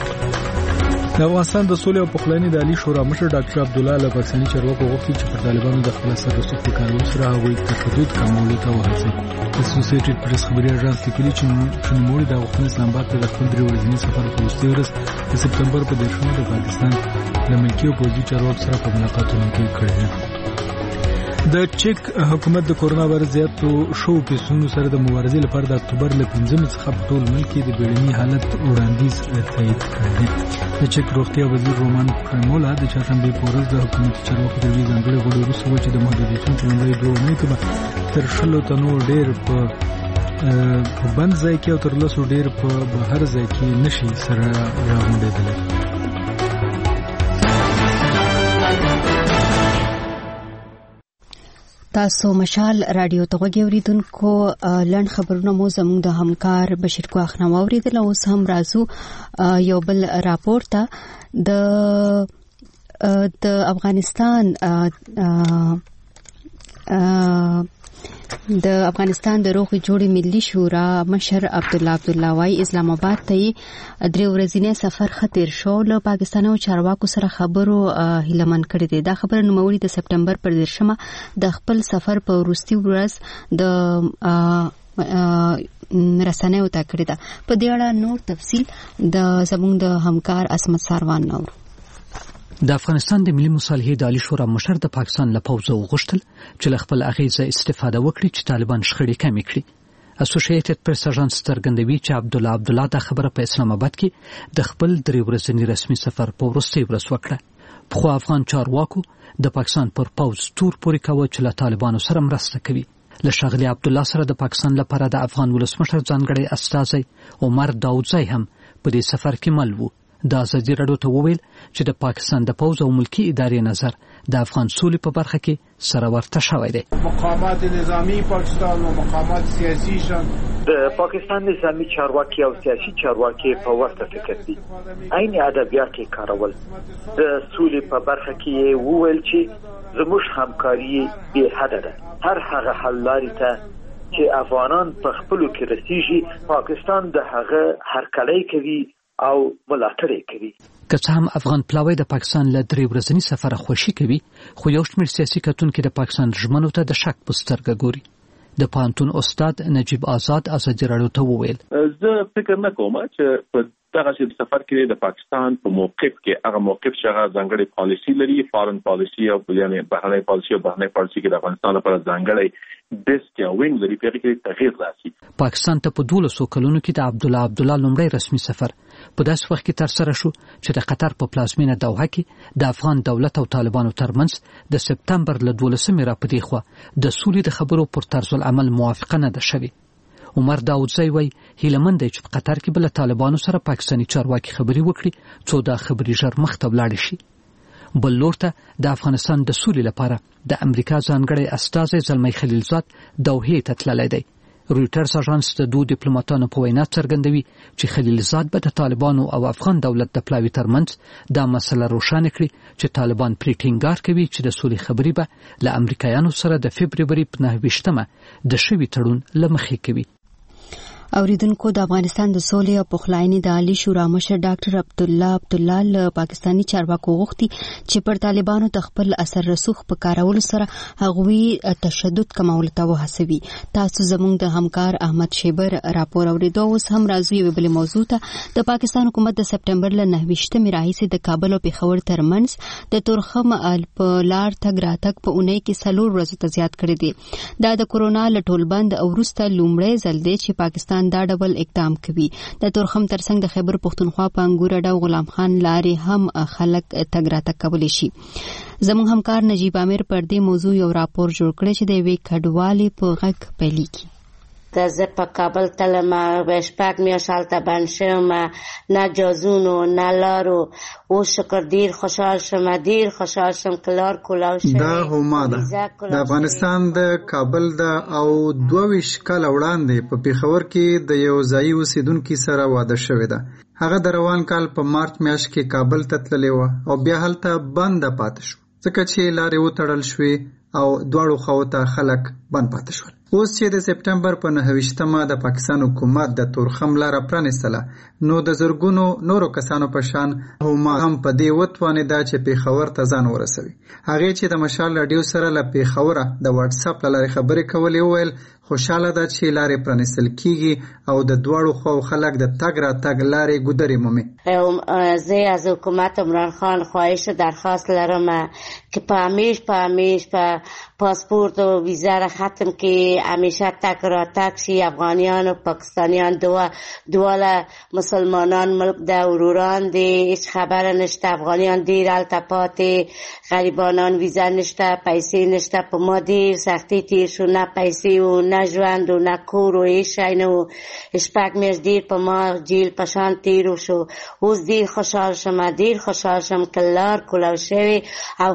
د افغانستان د سولې او پخلاینې د عالی شورا مشر ډاکټر عبدالله له پاکستاني چارواکو غوښتي چې پر طالبانو د خپل اثر رسوخ په کارولو سره هغوی تشدد کمولو ته وهڅوي. اسوسییټډ پریس خبري اژانس لیکلي چې نوموړي د غوښتنې اسلام آباد ته د خپل 3 ورځني سفر په وروستۍ ورځ د سپتمبر په 10 د پاکستان له ملکي او پوځي چارواکو سره په ملاقاتونو کې کړی دی. د چک حکومت د کورونا وایرس زیاتو شو کیسونو سره د مبارزې لپاره د اکتوبر له 15 څخه په ټول ملک کې د بیړني حالت وړاندیز تایید کړی. د چک روغتیا وزیر رومان پریمولا د چهارشنبه په ورځ د حکومتي چارواکو د ځانګړي غونډې وروسته وویل چې د محدودیتونو په لومړۍ 2 اونۍ کې تر 100 تنو ډېر په بند ځای کې او تر 100 ډېر په بهر ځای کې نشي سره راغونډېدل. تاسو مشال رادیو ته غوږی اوریدونکو. لړ خبرونه مو زموږ د همکار بشیر ګواخ نو اوریدل. اوس هم راځو یو بل راپور ته. د افغانستان د روغې جوړې ملي شورا مشر عبدالله وای اسلام آباد ته 3 ورځې سفر خطر شو. له پاکستان او چارواکو سره خبرو هیلمن کړی دی. دا خبر نوموړي د سپتمبر پر 10 د خپل سفر په وروستي ورځ د رسنیو ته کړی ده. په دې اړه نور تفصیل د زموږ د همکار اسمت ساروان نور. د افغانستان د ملي مصالحې د عالی شورا مشر د پاکستان له پوځه وغوښتل چې له خپل اغیزه استفاده وکړي چې طالبان شخړې کمې کړي. اسوسییټډ پریس اژانس څرګندوي چې عبدالله دا خبره په اسلام آباد کې د خپل 3 ورځني رسمي سفر په وروستۍ ورځ وکړه. خو افغان چارواکو د پاکستان پر پوځ تور پورې کاوه چې له طالبانو سره مرسته کوي. له ښاغلي عبدالله سره د پاکستان لپاره د افغان ولسمشر ځانګړی استازی عمر داودزی هم په دې سفر کې مل و. د ازادي راډیو ته وویل چې د پاکستان د پوځ او ملکی ادارې نظر د افغان سولې په برخه کې سره ورته شوی دی. مقامات نظامی پاکستان او مقامات سیاسي شان د پاکستان نظامی چارواکي او سیاسي چارواکي په ورته فکر دي. عین ادبیات یې کارول. د سولې په برخه کې وویل چې زموږ همکاري به حد ده. هر هغه حل لارې ته چې افغانان په خپلو کې رسیږي پاکستان د هغه هرکلی کوي او ملاتړ کوي. که څه هم افغان پلاوی د پاکستان له 3 ورځني سفر خوشي کوي، خو یو شمېر سیاسي کتونکو د پاکستان ژمنو ته د شک په سترګه ګوري. د پوهنتون استاد نجیب آزاد ازادي راډیو ته وویل زه فکر نه کوم چې په دغه سفر کې د پاکستان په موقف کې هغه موقف چې هغه ځانګړي پالیسی لري، فارن پالیسی او یعنی بهرنۍ پالیسی او بهرنۍ پالیسی کې د افغانستان لپاره ځانګړي ډیسک یا وینګ لري، په کې تغییر راسي. پاکستان ته په 12 کلونو کې د عبدالله لومړی رسمي سفر په داسې وخت کې تر سره شو چې د قطر په پلازمینه دوحه کې د افغان دولت او طالبانو ترمنځ د سپتمبر له 12 را پدې خو د سولې د خبرو پر طرز العمل موافقه نه ده شوې. عمر داودزی وایي هیلهمند دی چې په قطر کې به له طالبانو سره پاکستاني چارواکي خبرې وکړي څو دا خبرې ژر مخته ولاړې شي. بل لور ته د افغانستان د سولې لپاره د امریکا ځانګړی استازی زلمی خلیلزاد دوحې ته تللی دی. رویټرز اژانس د دوه ډیپلوماټانو په وینا څرګندوي چې خلیلزاد به د طالبانو او افغان دولت د پلاوي ترمنځ دا مسله روښانه کړي چې طالبان پرې ټینګار کوي چې د سولې خبرې به له امریکایانو سره د فبروري په 29مه د شوي تړون له مخې کوي. اوریدونکو د افغانستان د سولې او پخلاینې د عالی شورا مشر ډاکټر عبدالله له پاکستاني چارواکو غوښتي چې پر طالبانو د خپل اثر رسوخ په کارولو سره هغوی تشدد کمولو ته وهڅوي. تاسو زموږ د همکار احمد شیبر راپور اوریدو. اوس هم راځو یو بل موضوع ته. د پاکستان حکومت د سپټمبر له 29مې راهیسې د کابل او پېښور ترمنځ د تورخم په لار تګ راتګ په اونۍ کې 4 ورځې ته زیات کړی دی. دا د کورونا له ټولبند او وروسته لومړی ځل دی چې پاکستان دا ډول اقدام کوي. د تورخم ترڅنګ د خیبر پښتونخوا په انګور او غلام خان لارې هم خلک تګ راتګ کولی شي. زموږ همکار نجیب امیر پر دې موضوع یو راپور جوړ کړی چې د یوې کډوالې په غږ پیلي کی. زه په کابل تلم شپږ میاشتې هلته بند شوم، نه جازونو نه لارو. اوس شکر ډېر خوشحال شم که لار کولاو شوی. دا هما ده د افغانستان د کابل ده او 22 کاله وړاندې په پېښور کې د یو ځایي اوسیدونکي سره واده شوې ده. هغه د روان کال په مارچ میاشت کې کابل ته تللی و او بیا هلته بنده پاتې شو ځکه چې لارې وتړل شوې او دواړو خواو ته خلک بند پاتې شول. اوس چې د سپټمبر په 29مه د پاکستان حکومت د تورخم لاره پرانستله نو د زرګونو نورو کسانو په شان هما هم په دې وتوانېده چې پېښور ته ځان ورسوي. هغې چې د مشال راډیو سره له پېښوره د واتس اپ له لارې خبرې کولې وویل خوشحاله ده چې لارې پرانستل کیږي او د دواړو خواو خلک د تګ راتګ لارې ګودرې مومي. زه از حکومت عمران خان خواهش درخواست لرم که په همیش پاسپورت و ویزا را ختم که همیشه تک را تک شی. افغانیان و پاکستانیان دواله مسلمانان ملک ده وروران ده هیچ خبر نشته. افغانیان دیر التپاته، غریبانان ویزا نشته، پیسې نشته. په ما دیر سختی تیر شو، نه پیسې و نه ژوند و نه کور و هیچ شی نه و. شپږ میاشت دیر په ما جیل پشان تیر شو. اوس دیر خوشحال شم که لار کولاو شوی او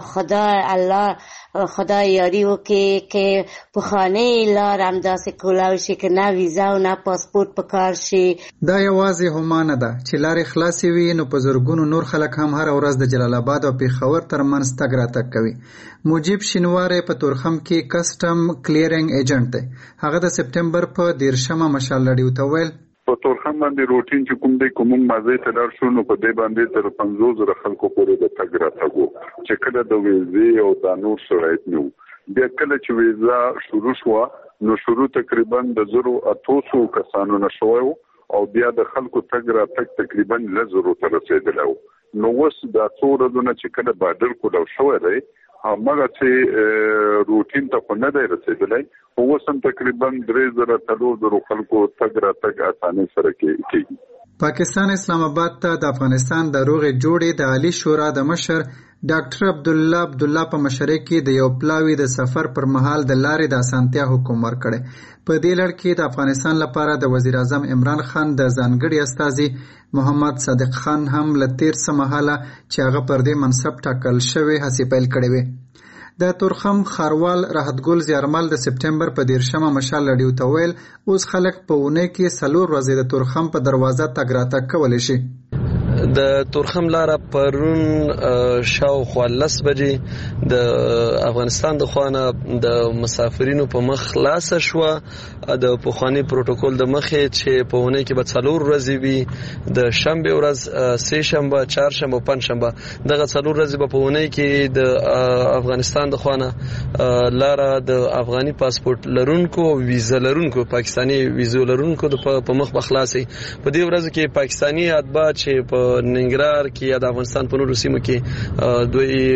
خدای یاری وکړي که پخوانۍ لار همداسې کولاو شي که نه ویزا او نه پاسپورت پکار شي. دا یوازې هما نه ده چې لارې خلاصې وي نو په زرګونو نور خلک هم هره ورځ د جلال آباد او پېښور ترمنځ تګ راتګ کوي. مجیب شینواری په تورخم کې کسټم کلیرینګ ایجنټ دی. هغه د سپټمبر په 10مه مشال راډیو ته ویل په تورخم باندې روټین چې کوم دی کوم مازه ته لار شو نو په دې باندې تر 50,000 خلکو پورې د تګ راتګ چې کله د ویزې او د نور شرایط نو بیا کله چې ویزا شروع شو نو شروع تقریبا د 800 کسانو نشوي او بیا د خلکو تګ راتګ تقریبا 1000 ته رسیدلی. نو اوس دا څو ورځې چې کله بارډر کولاو شوی دی هغه چې روټین ته خو نه دی رسیدلی، اوس هم تقریبا 3,000 خلکو تګ راتګ اسانۍ سره کېږي. پاکستان اسلام آباد ته د افغانستان د روغې جوړې د عالی شورا د مشر ډاکټر عبدالله په مشرۍ کې د یو پلاوي د سفر پر مهال د لارې د اسانتیا حکم ورکړی. په دې لړ کې د افغانستان لپاره د وزیر اعظم عمران خان د ځانګړي استازي محمد صادق خان هم له تیر څه مهاله چې هغه پر دې منصب ټاکل شوی هڅې پیل کړې وې. د تورخم خاروال راحت ګل زیارمل د سپټمبر په 10مه مشال راډیو ته ویل اوس خلک په اونۍ کې 4 ورځې د تورخم په دروازه تګ راتګ کولی شي. د تورخم لاره پرون شاوخوا 10 بجې د افغانستان د خوانه د مسافرینو په مخ خلاصه شو. د پخوانی پروتوکول د مخې چې په ونه کې به 4 ورځې وي، د شنبه ورځ، سه شنبه، چهار شنبه او پنځ شنبه، دغه 4 ورځې په ونه کې د افغانستان د خوانه لاره د افغاني پاسپورت لرونکو، ویزا لرونکو، پاکستاني ویزا لرونکو په مخ بخلاصي. په دې ورځ کې پاکستاني اتباع چې په ننګرهار کې یا د افغانستان په نورو سیمو کې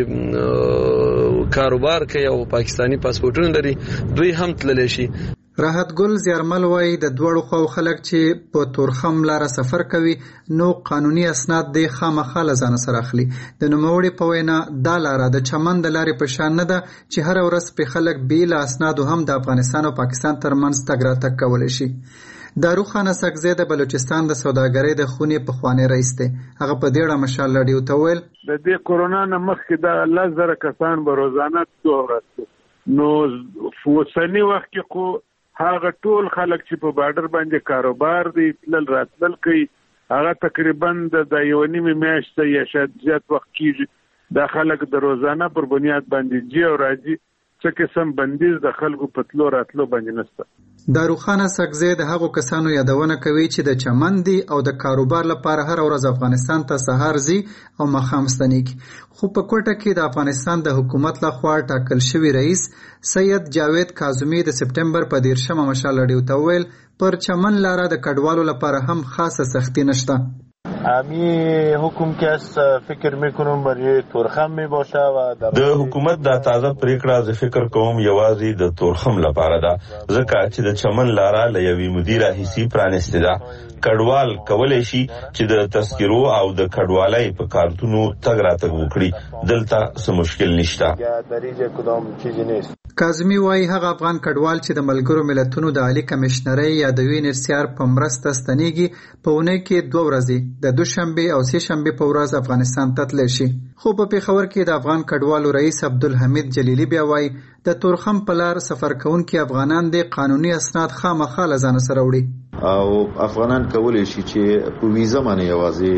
دوی کاروبار کوي او پاکستاني پاسپورتونه لري، دوی هم تللی شي. راحت ګل زیارمل وایي د دوړو خو خلک چې په تورخم لاره سفر کوي نو قانوني اسناد د خامخا لزان سره اخلي. د نوموړي په وینا دا لاره د چمن د لارې په شان نه ده چې هر ورځ په خلک بیل اسناد هم د افغانستان او پاکستان ترمنځ تګ راتګ کولی شي. داروخان اسکزی د بلوچستان د سوداګرۍ د خونې پخوانی رئیس دی. هغه په دې اړه مشال رادیو ته ویل د دې کورونا نه مخکې دا 10,000 کسان به روزانه ورته نو اوسنی وخت کې خو هغه ټول خلک چې په بارډر باندې کاروبار دی تلل راتلل کوي هغه تقریبا د یو نیمه میاشتې یا شاید زیات وخت کېږي دا خلک د روزانه پر بنیاد باندې جی او راځي څه قسم بندیز د خلکو په تلو راتلو باندې نشته. داروخان اسکزی د هغو کسانو یادونه کوي چې د چمن دي او د کاروبار لپاره هر ورځ افغانستان ته سهار ځي او ماښام ستنیږي. خو په کوټه کې د افغانستان د حکومت لخوا ټاکل شوی رئیس سید جاوید کاظمی د سپټمبر په 13 مشال رادیو ته ویل پر چمن لاره د کډوالو لپاره هم خاصه سختی نشته. امی حکم که است فکر میکنم برای تورخم میباشه و د حکومت دا تازه پریکړه ز فکر کوم یوازې د تورخم لپاره ده ځکه چې د چمن لاره له یوې مدیره حصي پرانسته ده. کډوال کولای شي چې د تذکرو او د کډوالۍ په کارتونو تګ راتګ وکړي دلته څه مشکل نشته. کاظمی وايي هغه افغان کډوال چې د ملګرو ملتونو د عالی کمشنرۍ یا د UNHCR په مرسته ستنیږي په اونۍ کې 2 ورځې د دوشنبه او سه شنبه په ورځ افغانستان ته تللی شي. خو په پیښور کې د افغان کډوالو رئیس عبدالحمید جلیلی بیا وايي د تورخم په لار سفر کوونکي افغانان د قانوني اسناد خامخا له ځان سره وړي او افغانان کولای شي چې په ویزه باندې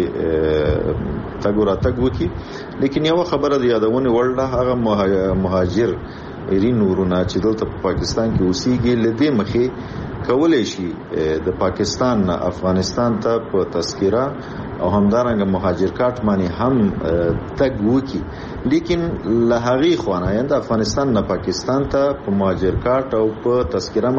یوازې تګ راتګ وکړي. لیکن یو خبره د یادونه ورله هغه مهاجر ورونه چې دلته په پاکستان کې اوسېږي لدې مخې کولای شي د پاکستان نه افغانستان ته په تذکره او همدارنګه مهاجر کارت باندې هم تګ وکړي. لیکن له هغې خوانه یعنی د افغانستان نه پاکستان ته په مهاجر کارت او په تذکره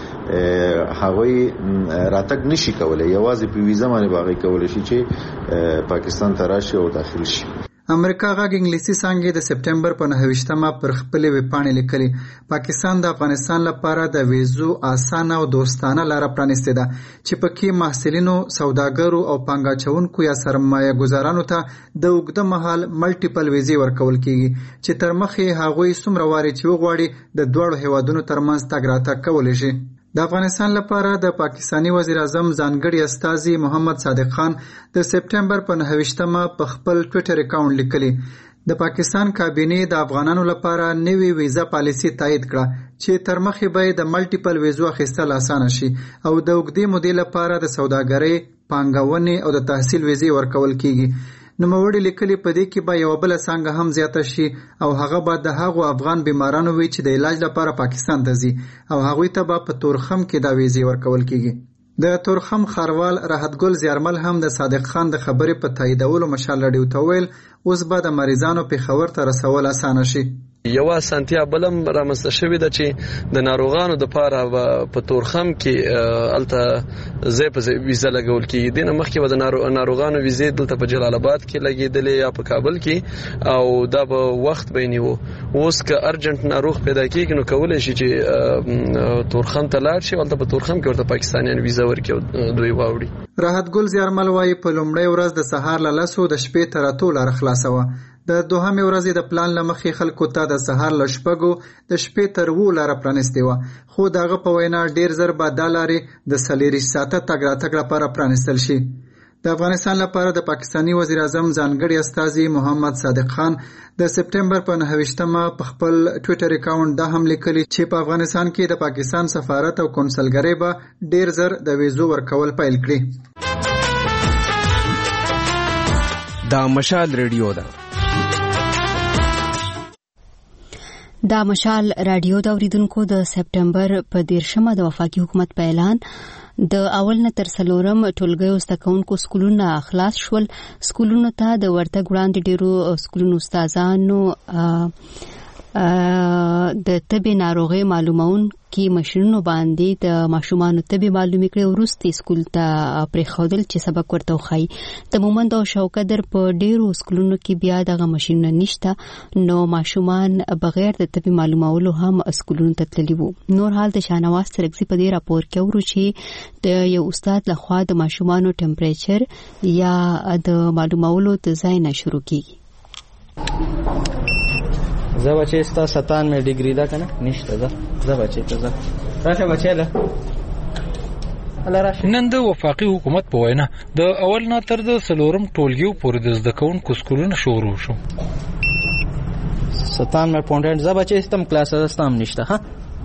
باندې هغوی راتګ نشي کولای یوازې په ویزه باندې باغی کولای شي چې پاکستان ته راشي او داخل شي. امریکا غاګ انګلیسي څنګه د سپټمبر په 9 پر خپل ویبپاڼې لیکلي پاکستان د افغانستان لپاره د ویزو اسانه او دوستانه لار پرانیسته ده چې پکې محصلینو سوداګرو او پانګاچونکو یا سرمایه گذارانو ته د اوږده مهال ملټیپل ویزې ورکول کیږي چې تر مخې هغوی څومره واري چې وغواړي د دوړو هیوادونو ترمنځ تګ راتګ کولی شي. د افغانستان لپاره د پاکستانی وزیر اعظم ځانګړي استازي محمد صادق خان د سپټمبر په 9 په خپل ټوئیټر اکاونټ لیکلي د پاکستان کابینې د افغانانو لپاره نوې ویزا پالیسي تایید کړه چې تر مخې به د ملټیپل ویزو اخیستل اسانه شي او د اوږدې مودې لپاره د سوداګرۍ پانګونې او د تحصیل ویزې ورکول کیږي. نوموړي لیکلي په دې کې به یو بل څنګه هم زیاته شي او هغه به د هغو افغان بیمارانو وي چې د علاج لپاره پاکستان ته ځي او هغوی ته به په تورخم کې دا ویزې ورکول کیږي. د تورخم خاروال راحت ګل زیارمل هم د صادق خان د خبرې په تاییدولو مشال رادیو ته ویل اوس به د مریضانو پیښور ته رسول اسانه شي. یو اسانتیا بلم رامنځته شوې ده چې د ناروغانو د پاره په تورخم کې الته زی په ویزه لګول کیږي. دنه مخکې به د ناروغانو ویزې دلته په جلال آباد کې لګېدلې یا په کابل کې او دا به وخت بینیو. اوس که ارجنټ ناروغ پیدا کیږي نو کولای شي چې تورخم ته لاړ شي ولته په تورخم کې ورته پاکستانیان ویزه ورکړي دوی واوړي. راحت ګل زیارمل وايي په لومړۍ ورځ د سهار له 10 د شپې تر 8 لار خلاصوه. د دوهمې ورځې د پلان لمخې خلکو ته د سهار له 6 د شپې تر 2 لار پرانستې و خو دغه په وینا ډیر زر به د لارې د 4 ساعته تګ راتګ لپاره پرانستل شي. د افغانستان لپاره د پاکستانی وزیر اعظم ځانګړي استازي محمد صادق خان د سپټمبر په 9 په خپل ټوئیټر اکاونټ دا هم لیکلي چې په افغانستان کې د پاکستان سفارت او کنسلګرۍ به ډیر زر د ویزو ورکول پیل کړي. دا مشال ریډیو ده. دا مشال رادیو د اوریدونکو د سپټمبر په 13 د وفاقي حکومت په اعلان د اول نه تر 4 ټولګیو زدهکوونکو سکولونه خلاص شول. سکولونو ته د ورتګ وړاندې ډیرو سکولونو استادانو د طبي ناروغي معلومونکي ماشینونو باندې د ماشومانو طبي معلومي کړي ورستي سکول ته پریښودل چې سبق ورته وخی. د مومند او شوکدر په ډیرو سکولونو کې بیا دغه ماشینونه نشته نو ماشومان بغیر د طبي معلومولو هم سکولونو ته تللی وو. نور حال د شاهنواز ترکزي په دې راپور کې ورو چې د یو استاد لخوا د ماشومانو ټمپریچر یا د معلومولو د ځای نه شروع کیږي. زه بچې ستا 97 ډیګري ده کنه نشته ده. زه بچې ته زه راشه بچې له نن د وفاقي حکومت په وینا د اول نه تر د سلورم ټولګیو پورې د زده کوونکو سکولونه شروع شو. 97% زه بچی استم کلاسز استم نشته ها.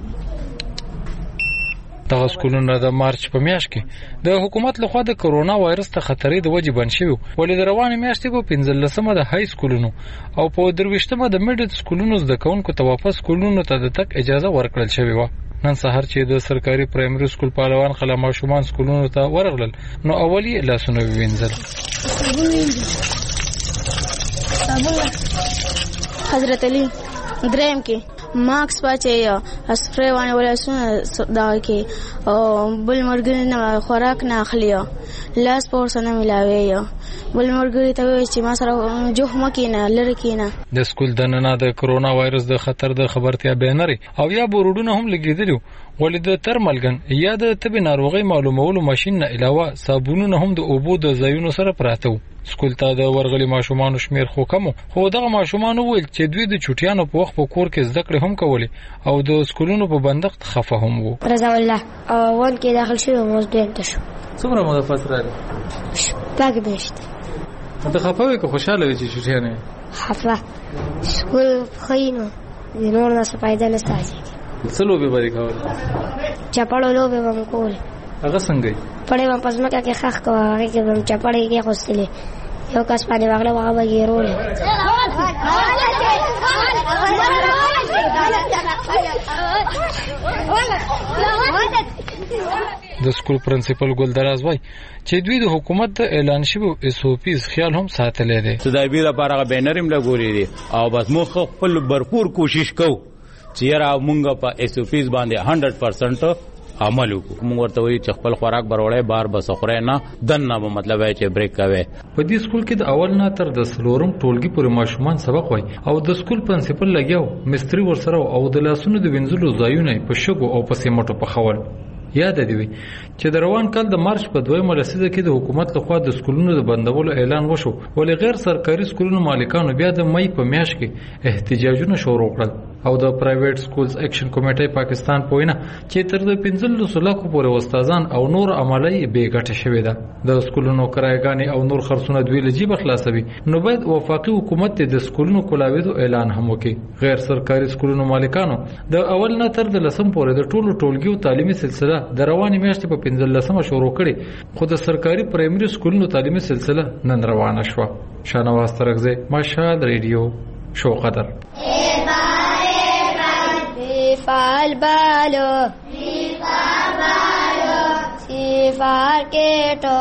دغه سکولونه د مارچ په میاشت کې د حکومت لخوا د کرونا وایرس ته خطرې د وجې بند شوي، ولې د روانې میاشتې په 15مه د های سکولونو او په 23مه د میډل سکولونو زده کوونکو ته واپس سکولونو ته د تګ اجازه ورکړل شوې وه. نن سهار چې د سرکاري پرایمري سکول پهلوان قلعه ماشومان سکولونو ته ورغلل نو اولی لاسونه وینځل. حضرت علی دریم کې ماکس پاتې اسپری باندې ولاسونه دا کې او بل مرګ نه خوراک نه اخلي لاس پورس نه ملاوي بل مرګ ته چې ما سره جوخ مکینه لری کینه. د سکول دننه د کرونا وایرس د خطر د خبرتیا بیانري او یا بورډونه هم لګیدلو، ولې د ترملګن یا د طبي ناروغي معلومولو ماشين نه علاوه صابونونه هم د اوبو د ځایونو سره پراته وو. سکول ته د ورغلي ماشومان شمیر خو کم، خو دغه ماشومان وویل چې دوی د چټیانو په وخت په کور کې زده کړې هم کولې او د سکولونو په بندښت خفه هم وو. رضا الله اول کې داخل شو موږ دې ته شو. څومره موده پس راغلی؟ پاک دشت. ته خفه وې که خوشاله وې چې چټیانې؟ خفه. سکول خاينو د نور نه څه فائدہ نه ساتي. څه لوبې به کول؟ چپړو لوبې به کول. هغه څنګه؟ پړې په پسمکه کې خخ کوه، هغه کې به چپړې کې خوستلې یو کس باندې واغله هغه به یې رول. د سکول پرنسپل ګلدراز وای چې دوی د حکومت د اعلان شوی SOPs خیال هم ساتلې دي. تدابیر لپاره بینر هم لګوري دي او بس موږ خپل برپور کوشش کوو چې را مونږ په SOPs باندې 100% عمل وکړو. موږ ورته وایو چې خپل خوراک بروړې بار بس خوري نه دنه به مطلب وای چې بریک کوي. په دې سکول کې د اول نه تر د سلورم ټولګي پورې ماشومان سبق وای او د سکول پرنسپل لګیاو مستری ورسره او د لاسونو د وینځلو ځایونه په شګو او په سیمټو په خول. یاد دی چې د روان کال د مارچ په 2مه لسیزه کې د حکومت لخوا د سکولونو د بندولو اعلان وشو، ولې غیر سرکاري سکولونو مالکانو بیا د مې په میاشت کې احتجاجونه شروع کړل او د پرایویټ سکولز اکشن کمیټې پاکستان پوینه چې تر د 15 لکو پورې استادان او نور عملي به ګټه شوې ده. د سکولونو کرایګانی او نور خرڅونه دوی لجیب خلاصوي، نو باید وفاقي حکومت د سکولونو کولاویدو اعلان هم وکړي. غیر سرکاري سکولونو مالکانو د اول نه تر د لسم پورې د ټولو ټولګیو تعلیمي سلسله د رواني میاشتې په 15مه شروع کړي، خو د سرکاري پرایمري سکولونو تعلیمي سلسله نن روانه شوه. شانواز ترغزه مشال ریډیو شو قدر. فال بالو سیفار کېټو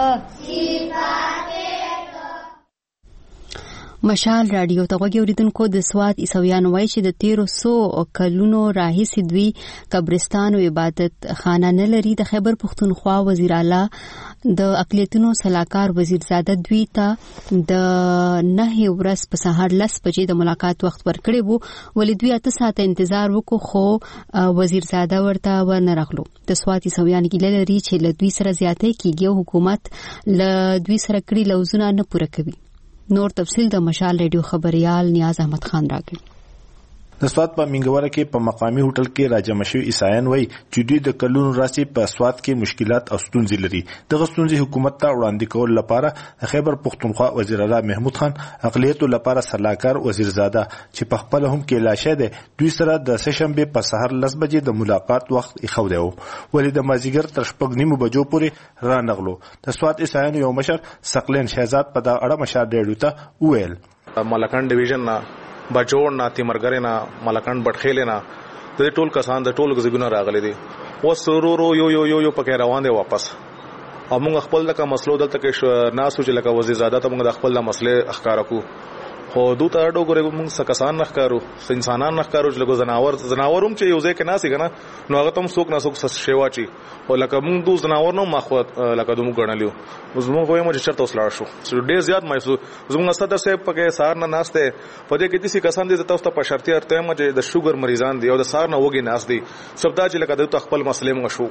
مشال رادیو ته غوږی اوریدونکو د سواد عیسویانو وایي چې د 1300 کلونو راهیسې دوی قبرستان او عبادت خانه نه لري. د خیبر پختونخوا وزیر اعلی د اقلیتونو صلاحکار وزیرزاده دوی ته د 9 ورځ په سهار 10 بجې د ملاقات وخت ورکړی وو، ولې دوی 8 ساعته انتظار وکړو خو وزیرزاده ورته ونه راغلو. د سواد عیسویان ګیله لري چې له دوی سره زیاتې کیږي او حکومت له دوی سره کړي لوزونه نه پوره کوي. نور تفصیل د مشال ریډیو خبريال نیاز احمد خان راغی. د سواد په منګوره کې په مقامی هوټل کې راجم شوی عیسایان وای چې دوی د کلونو راسي په سواد کې مشکلات او ستونزې لري. دغه ستونزې حکومت ته وړاندې کول لپاره خیبر پختونخوا وزیر اعلی محمود خان اقلیتو لپاره صلاحکار وزیرزاده چې په خپل هم کې لاشه ده دوی سره د سشنبه په سحر 10 بجې د ملاقات وخت یې خو دی، ولې د مازیګر تر 9 بجو پورې را نغلو. د سواد عیسایان یو مشر سقلین شهزاد په دا اړه مشال ریډیو ته وویل ملکان ډیویژن نه بچوړ نه تیمرګر نه ملکان بټخیل نه د ټول کسان د ټول غزبونه راغلي دي و سرورو یو پکې روان دي واپس. موږ خپل د مسلو دلته کې ناسو چې لکه وزیر زاده ته موږ د خپل د مسلې اخکار کو خو دوی ته اډو ګورې موږ سکسان نخکارو انسانان نخکارو چې لکه زناوروم چې یو ځای کې ناسي کنه نو هغه تم څوک ناسوک شیوا چی او لکه موږ دوه زناور نو ماخوت لکه دوم ګڼلیو زموږ وایي موږ چرته وسلاړ شو چې ډېر زیات مایسو زموږ صدر صاحب پکې سار نه ناشته په دې کې دسی کسان دي تاسو ته په شرطي ارته مې د شوګر مریضان دي او د سار نه وګي ناس دي سبدا چې لکه د خپل مسلې مو شو.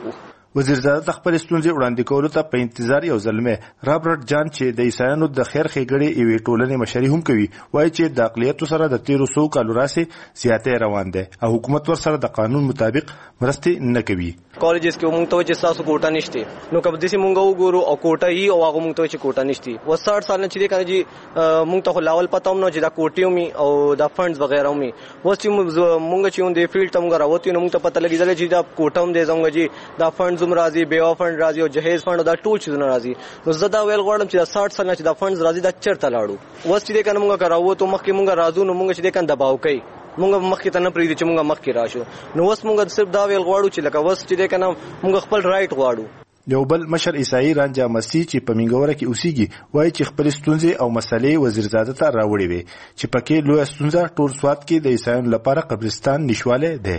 وزیرزاده خپل ستونزې وړاندې کولو ته په انتظار یو زلمه رابرټ جان چې د عیسایانو د خیر ښېګړې یوې ټولنې مشري هم کوي وایي چې د اقلیتو سره د 1300 کالو راهیسې زیاتې روان دی او حکومت ورسره د قانون مطابق مرستې نه کوي. کالجز کې مونږ ته چې تاسو کوټه نشته نو کله دې مونږ وګورو او کوټه یې او هغه مونږ ته چې کوټه نشته و 60 سال نه چې کنه جی مونږ ته لاول پته هم نه چې دا کوټې مي او دا فندز وغیرہ مي و چې مونږ چې اون دې فیلډ تم غراوتی نو مونږ ته پته لګیدل چې دا کوټه هم دې زموږ جی دا فندز هم راځي بیوا فند راځي او جهیز فند دا ټول چیزونه راځي نو زدا ویل غواړم چې 60 سال نه چې دا فندز راځي دا چرته لاړو و چې کنه مونږ غراوته مخکې مونږ راځو نو مونږ چې کنه دباو کوي مونږ مخکې ته نه پریږدي چې مونږ مخکې راشو نو اوس مونږ صرف دا ویل غواړو چې لکه اوس چې کنه مونږ خپل رائټ غواړو. یو بل مشر عیسائی رانجا مسیح چې په منګوره کې اوسېږي وایي چې خپل ستونزې او مسلې وزیرزاده ته راوړې وي چې پکې لوی ستونزه ټول سواد کې د عیسایانو لپاره قبرستان نشواله ده.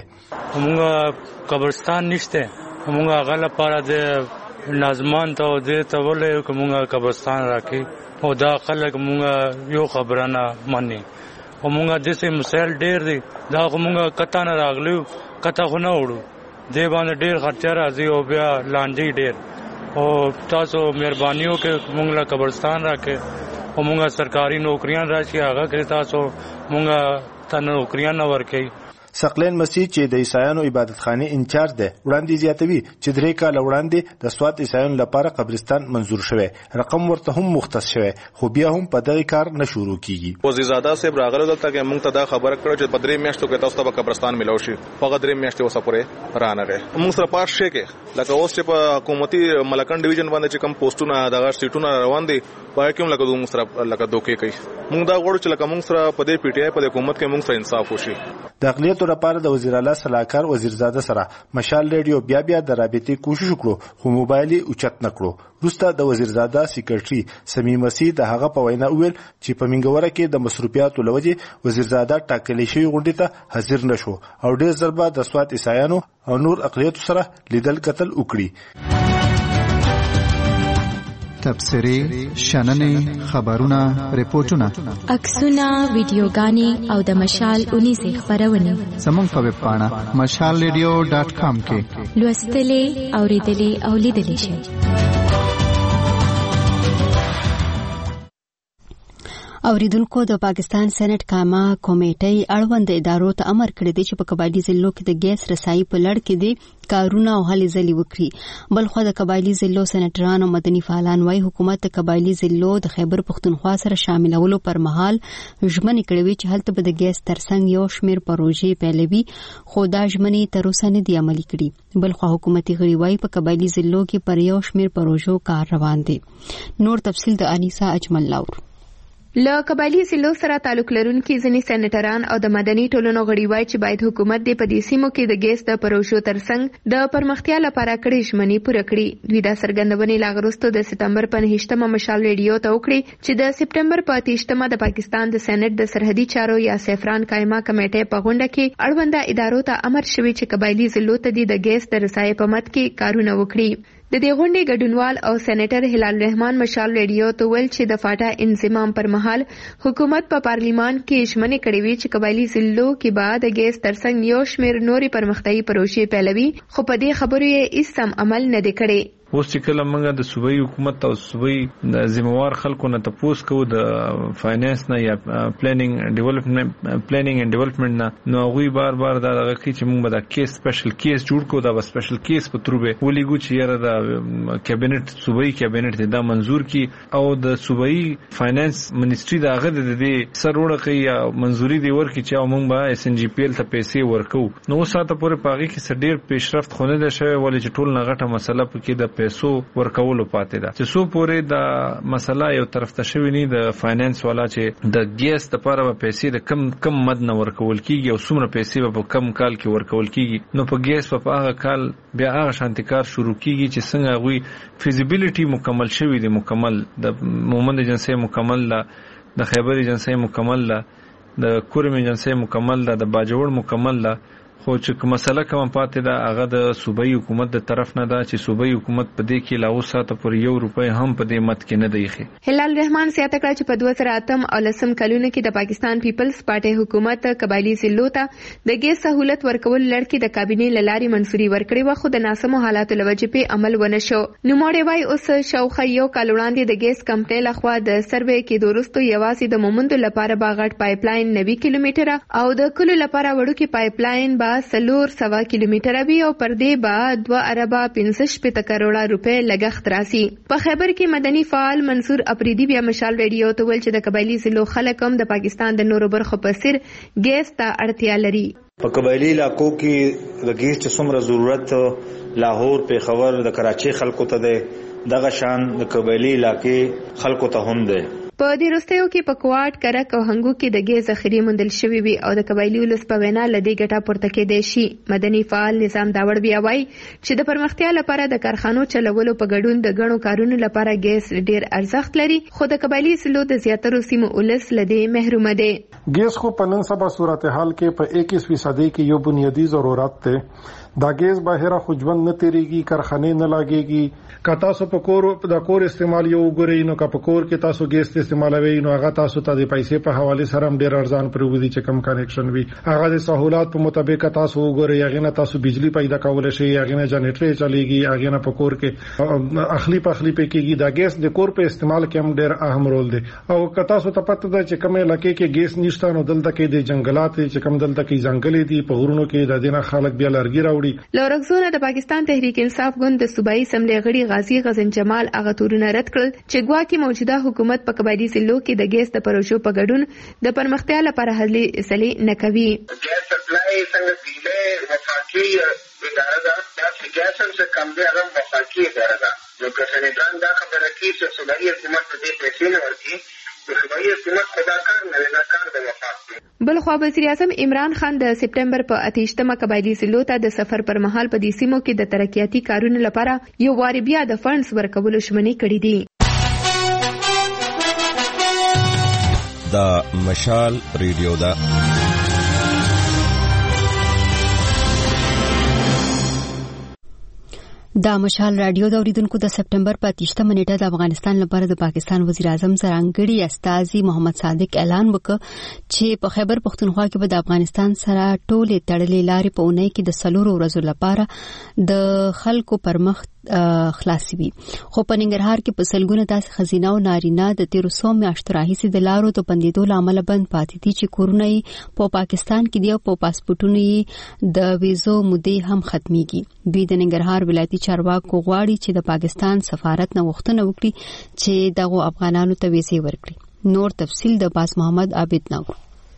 مونږ قبرستان نشته مونږ هغه لپاره د لازمان ته د تولې کومه قبرستان راکې او دا خلک مونږ یو خبره نه مانی او مونږ د سې مسائل ډېر دي دا مونږ کته نه راغلو کته خو نه وړو دې باندې ډېر خرچه راځي او بیا لاندې ډېر او تاسو مهربانيو کې مونږ لا قبرستان راکې او مونږ سرکاري نوکریاں راشي هغه کې تاسو مونږ ته نوکریاں نه ورکې. سقلین مسیح چې د عیسایانو عبادتخانه انچارج ده وړاندې زیاتوي چې 3 کال وړاندې د سواد عیسایانو لپاره قبرستان منزور شوی رقم ورته هم مختص شوی خو بیا هم په دغه کار نه شروع کیږي. وزیرزاده صاحب راغله دلته کې موږ ته دا خبره کړو چې په 3 میاشتو کې تاسو ته قبرستان ملو شي په 3 میاشتو وسه پورې رانغه موږ سره پاس شي کې لکه اوس چې په حکومتي ملکن ډیویژن باندې چې کم پوسټونه دغه سیټونه روان دي پای کوم لکه موږ سره لکه دوکې کوي موږ دا غواړو چې لکه موږ سره په دې پی ټی آی په حکومت کې موږ سره انصاف وشي. د اقلیتو لپاره د وزیر اعلی صلاحکار وزیرزاده سره مشال ریډیو بیا د رابطې کوشش وکړو خو موبایل اوچت نکړو. وروسته د وزیرزاده سیکریټري سمیم مسیح د هغه په وینا ویل چې په منګوره کې د مصرفیاتو لوجې وزیرزاده ټاکلې شوی غونډې ته حاضر نشو او ډېر ضربه د سواد عیسایانو او نور اقلیتو سره لیدل قتل وکړي. تبصرې شننې خبرونه ریپورتونه عکسونه ویډیوګانې او د مشال 19 خبرونه زموږ په ویب پاڼه mashalradio.com کې لوستلې اوریدلې او لیدلې شئ. اوریدونکو د پاکستان سېنات کاما کمیټې اړوند ادارو ته امر کړی دی چې په قبایلی ضلعو کې د ګیس رسایي په لړ کې دي کارونه او هلې ځلې وکړي. بلخو د قبایلی ضلعو سېناتران او مدني فعالان وايي حکومت د قبایلی ضلعو د خیبر پښتونخوا سره شاملولو پر مهال ژمنې کړې وي چې هلته به د ګیس ترڅنګ یو شمېر پروژې پیلوي خو دا ژمنې تر اوسه نه دي عملي کړي. بلخو حکومتي غړي وايي په قبایلی ضلعو کې پر یو شمېر پروژو کار روان دي. نور تفصیل د انیسا اجمل لاور. له قبایلی ضلعو سره تعلق لرونکي ځینې سېنیټران او د مدني ټولنو غړي وایي چې باید حکومت د پدې سیمو کې د ګیس د پروژو ترڅنګ د پرمختیا لپاره کړې ژمنې پوره کړي. دوی دا څرګندونې لا وروسته د سپتمبر په 9مه مشال ریډیو ته وکړې چې د سپتمبر په 30مه د پاکستان د سېنات د سرحدي چارو یا سیفران قائمه کمیټې په غونډه کې اړونده ادارو ته امر شوی چې قبایلی ضلعو ته د ګیس د رسایي په مت کې کارونه وکړي. د دې غونډې ګډونوال او سېنیټر هلال الرحمن مشال ریډیو ته ویل چې د فاټا انضمام پر مهال حکومت په پارلیمان کې ژمنې کړې وي چې قبایلی ضلعو کې بعد د ګیس ترڅنګ یو شمېر نوري پرمختیايي پروژې پیلوي خو په دې خبرو یې هیڅ سم عمل نه دی کړی. اوس چې کله موږ د صوبایي حکومت او صوبایي ذمہوار خلکو نه تاسو کو د فاینانس نه یا پلانینګ اینڈ ډیولپمنٹ نه نو غوي بار دا دغه چې موږ به د کیس سپیشل کیس جوړ کو دا سپیشل کیس په تروبه ولېګو چې یاره د کابینټ صوبایي کابینټ دا منزور کی او د صوبایي فاینانس منیسټری دا غد د دې سرونه کوي یا منزوري دی ورکړي چې موږ به اس ان جی پی ال ته پیسې ورکو. نو ساته پورې پاغي کې سډیر پیشرفت خونه ده شوی ولې چې ټول نغټه مسله پکې د پیسو ورکولو پاتې ده چې سو پورې دا مسله یو طرف ته شوی نه د فاینانس والا چې د ګیس لپاره به پیسې د کم مد نه ورکول کیږي او څومره پیسې په کم کال کې ورکول کیږي. نو په ګیس په هغه کال بیا هغه شانتکار شروع کیږي چې څنګه غوي فیزیبিলিټي مکمل شوی دی مکمل د مومند ایجنسی مکمل د خیبر ایجنسی مکمل د کورم ایجنسی مکمل د باجوړ مکمل خو چې مسله کوم پاتې ده هغه د صوبایي حکومت د طرف نه ده چې صوبایي حکومت په دې کې لا اوس ساته پر 1 روپۍ هم په دې مت کې نه دی ښه. هلال رحمان زیاته کړه چې په 2008 او 2010 کلونو کې د پاکستان پیپلز پارټي حکومت قبایلی ضلعو ته د ګیس سہولت ورکول لړکی د کابینې لارې منصوري ورکړې و، خو د ناسمو حالاتو لوجې په عمل ونه شو. نوموړی وايي اوس شاوخوا یو کال وړاندې د ګیس کمپنۍ لخوا د سروې کې وروسته یوازې د مومندو لپاره باغټ پایپ لاین 90 کیلومتره او د کلو لپاره وړوکی پایپ لاین با 400 کیلومتره وی او پر دې با 2 اربه 15 کروڑه روپے لګښت راسي. په خیبر کې مدني فعال منصور اپریدي بیا مشال ریډیو ته ویل چې د قبایلی ضلعو خلک هم د پاکستان د نورو برخو په څیر ګیس ته اړتیا لري. په قبایلی علاقو کې د ګیس چې څومره ضرورت لاهور، پیښور، د کراچۍ خلکو ته ده دغه شان د قبایلی علاقې خلکو ته هم ده. په دې وروستیو کې په کوټ، کرک او هنګو کې د ګیس ذخیرې موندل شوې وي او د قبایلی ولس په وینا له دې ګټه پورته کېدای شي. مدني فعال نظام داوړ بیا وایي چې د پرمختیا لپاره د کارخانو چلولو په ګډون د غنو کارونو لپاره ګیس ډیر ارزښت لري، خو د قبایلی ضلعو د زیاترو سیمو ولس له دې محروم دي. ګیس خو په نن سبا صورتحال کې په 21% کې یو بنیادی ضرورت ده. دا ګیس بهره خو ژوند نه تیریږي، کارخانه نه لاګيږي. که تاسو په کور د کور استعمال یو ګورئ نو که په کور کې تاسو ګیس استعمالوي نو هغه تاسو ته د پیسې په حواله سره هم ډیر ارزان پروي چې کم کنیکشن وي. هغه د سہولت په مطابق تاسو وګورئ، هغه نه تاسو بجلی پیدا کول شي، هغه نه جنریټر چلیږي، هغه نه په کور کې اخلي پخلي دا ګیس د کور په استعمال کې هم ډیر اهم رول دی. او که تاسو ته پته ده چې کومه علاقې کې ګیس نشته نو دلته کې د جنگلات چې کم دلته کې ځنګلې دي، په غرونو کې د دینه خلک بیا لرګي راوړي. لورکزونه د پاکستان تحریک انصاف ګوند د صوبایي اسمبلی غړي غازی غزن جمال هغه تورونه رد کړل چې ګواکې موجوده حکومت په قبایلی ضلعو کې د ګیس د پروژو په ګډون د پرمختیا لپاره هلې سلې نه کوي. ګیس سپلای څنګه پیله وفاقي اداره ده، چې ګیس هم څه کم دی هغه وفاقي اداره ده. نو که سنټرال دا خبره کوي چې صوبایي حکومت په دې پیسې نه ورکړي، د صوبایي حکومت خدا کار نه دی، دا کار د وفاق دی. بلخوا وزیر اعظم عمران خان د سپټمبر په 28مه قبایلی ضلعو ته د سفر پر مهال په دې سیمو کې د ترقیاتي کارونو لپاره یو واری بیا د فنډز ورکولو ژمنې کړې دي. دا مشال ریډیو ده. دا مشال رادیو د اوریدونکو د سپټمبر په 28مه نیټه د افغانستان لپاره د پاکستان وزیر اعظم ځانګړي استازي محمد صادق اعلان وکړ چې په خیبر پختونخوا کې به د افغانستان سره ټولې تړلې لارې په اونۍ کې د 4 ورځو لپاره د خلکو پر مخ خلاصي وي. خو په ننګرهار کې په سلګونه داسې خزینه او نارینه د 1300 میاشتو راهیسې د لارو د بندیدو لامل بند پاتې دي چې کورونه یې په پاکستان کې دي او په پاسپورتونو یې د ویزو مودې هم ختميږي. دوی د ننګرهار ولایتي چارواکو غواړي چې د پاکستان سفارت نه غوښتنه وکړي چې دغه افغانانو ته ویزې ورکړي. نور تفصیل د باز محمد عابد نو.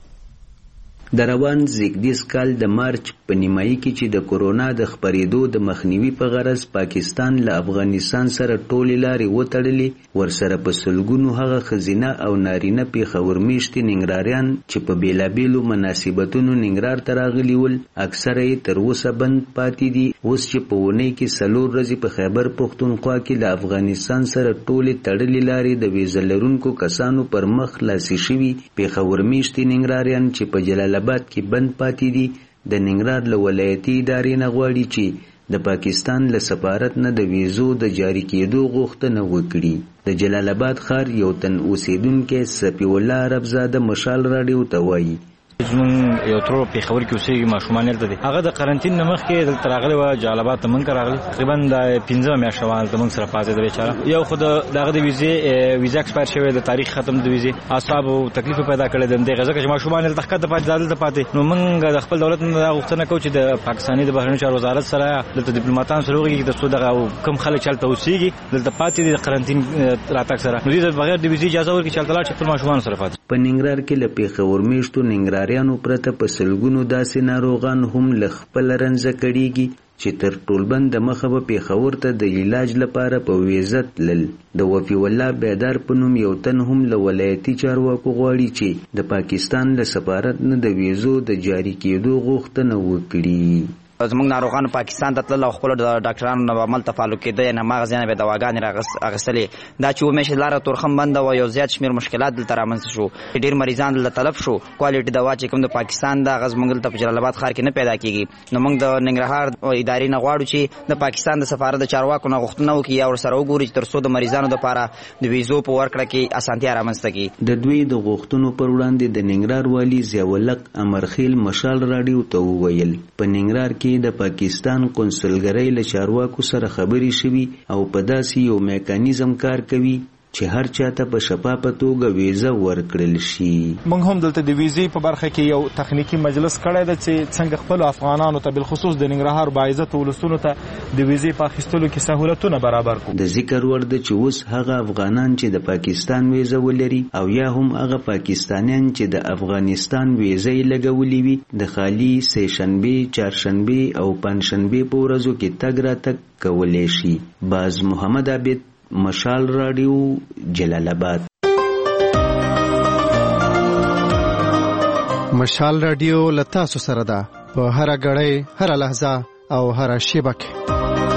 د روان زیږدیز کال د مارچ په نیمایي کې چې د کورونا د خپرېدو د مخنیوي په غرض پاکستان له افغانستان سره ټولې لارې وتړلې، ورسره په سلګونو هغه ښځینه او نارینه پېښور میشتي ننګراریان چې په بېلابېلو مناسبتونو ننګرهار ته راغلي ول اکثره یې تر اوسه بند پاتې دي. اوس چې په اونۍ کې 4 ورځې په خیبر پښتونخوا کې له افغانستان سره ټولې تړلې لارې د ویزه لرونکو کسانو پر مخ خلاصې شوي، پېښور میشتي ننګراریان چې په جلال آباد کې بند پاتې دي د ننګرهار له ولایتي ادارې نه غواړي چې د پاکستان له سفارت نه د ویزو د جاری کېدو غوښتنه وکړي. د جلال آباد ښار یو تن اوسیدونکی صفی الله عربزاده مشال راډیو ته وایي زمونږ یو ترور پېښور کې اوسېږي، ماشومان هلته دي. هغه د قرنطین نه مخکې دلته راغلی وه، جلال آباد ته موږ ته راغلی تقریبا د 15 میاشتې وه هلته موږ سره پاتې ده بیچاره. یو خو د هغه د ویزې اکسپایر شوی د تاریخ ختم د ویزې اصحابو تکلیف پیدا کړی د همدې ځکه چې ماشومان هلته ښکته پاتې ده دلته پاتې. نو موږ د خپل دولت نه دا غوښتنه کوو چې د پاکستاني د بهرنیو چارو وزارت سره دلته ډیپلوماتان سره وغږېږي تر څو دغه کوم خلک چې هلته اوسېږي دلته پاتې دي د قرنطین راتګ سره، نو دوی ته بغیر د ویزې اجازه ورکړي چې هلته لاړ شي خپل ماشومانو سره پاتې. په ننګرهار کې له پېښور میشتو ننګراریانو پرته په سلګونو داسې ناروغان هم له خپله رنځه کړېږي چې تر ټولبند د مخه به پېښور ته د علاج لپاره په ویزه تلل. د وفي الله بیدار په نوم یو تن هم له ولایتي چارواکو غواړي چې د پاکستان له سفارت نه د ویزو د جاری کېدو غوښتنه وکړي. زموږ ناروغان پاکستان ته تلل او خپل ډاکټرانو نه عمل تفالو کېده نه مغز نه به دواګانې اغستلې دا چې ومه لاره تورخم بند او یو زیات شمیر مشکلات دلته رامنځته شو ډیر مریضان دلته تلف شو کوالټي دوا چې کوم د پاکستان د غز منګل ته جلال آباد ښار کې نه پیدا کیږي نو موږ د ننګرهار ادارې نه غواړو چې د پاکستان د سفارت د چارواکو نه غوښتنه وکړي یا ورسره وګوري چې تر څو د مریضانو لپاره د ویزو په ورکړه کې اسانتیا رامنځته کړي. د دوی د غوښتنو پر وړاندې د ننګرهار والي ضیاءالحق امرخیل مشال راډیو ته وویل په ننګرهار کې د پاکستان قونسلګرۍ له چارواکو سره خبرې شوي او په داسې یو میکانیزم کار کوي چې هر چاته په شفافه توګه ویزه ورکړل شي. موږ هم دلته د ویزې په برخه کې یو تخنیکی مجلس کړی دی چې څنګه خپل افغانانو ته بالخصوص د ننګرهار باعزت ولسونو ته د ویزې په اخیستلو کې سهولتونه برابر کړو. د ذکر وړ ده چې اوس هغه افغانان چې د پاکستان ویزه ولري او یا هم هغه پاکستانیان چې د افغانستان ویزه یې لګولې وي د خالي سهشنبې چهارشنبې او پنجشنبې په ورځو کې تګ راتګ کولی شي. باز محمد عابد مشال راډیو جلال آباد. مشال راډیو لتا سره ده په هر غړې هر لحظه او هر شیبه کې.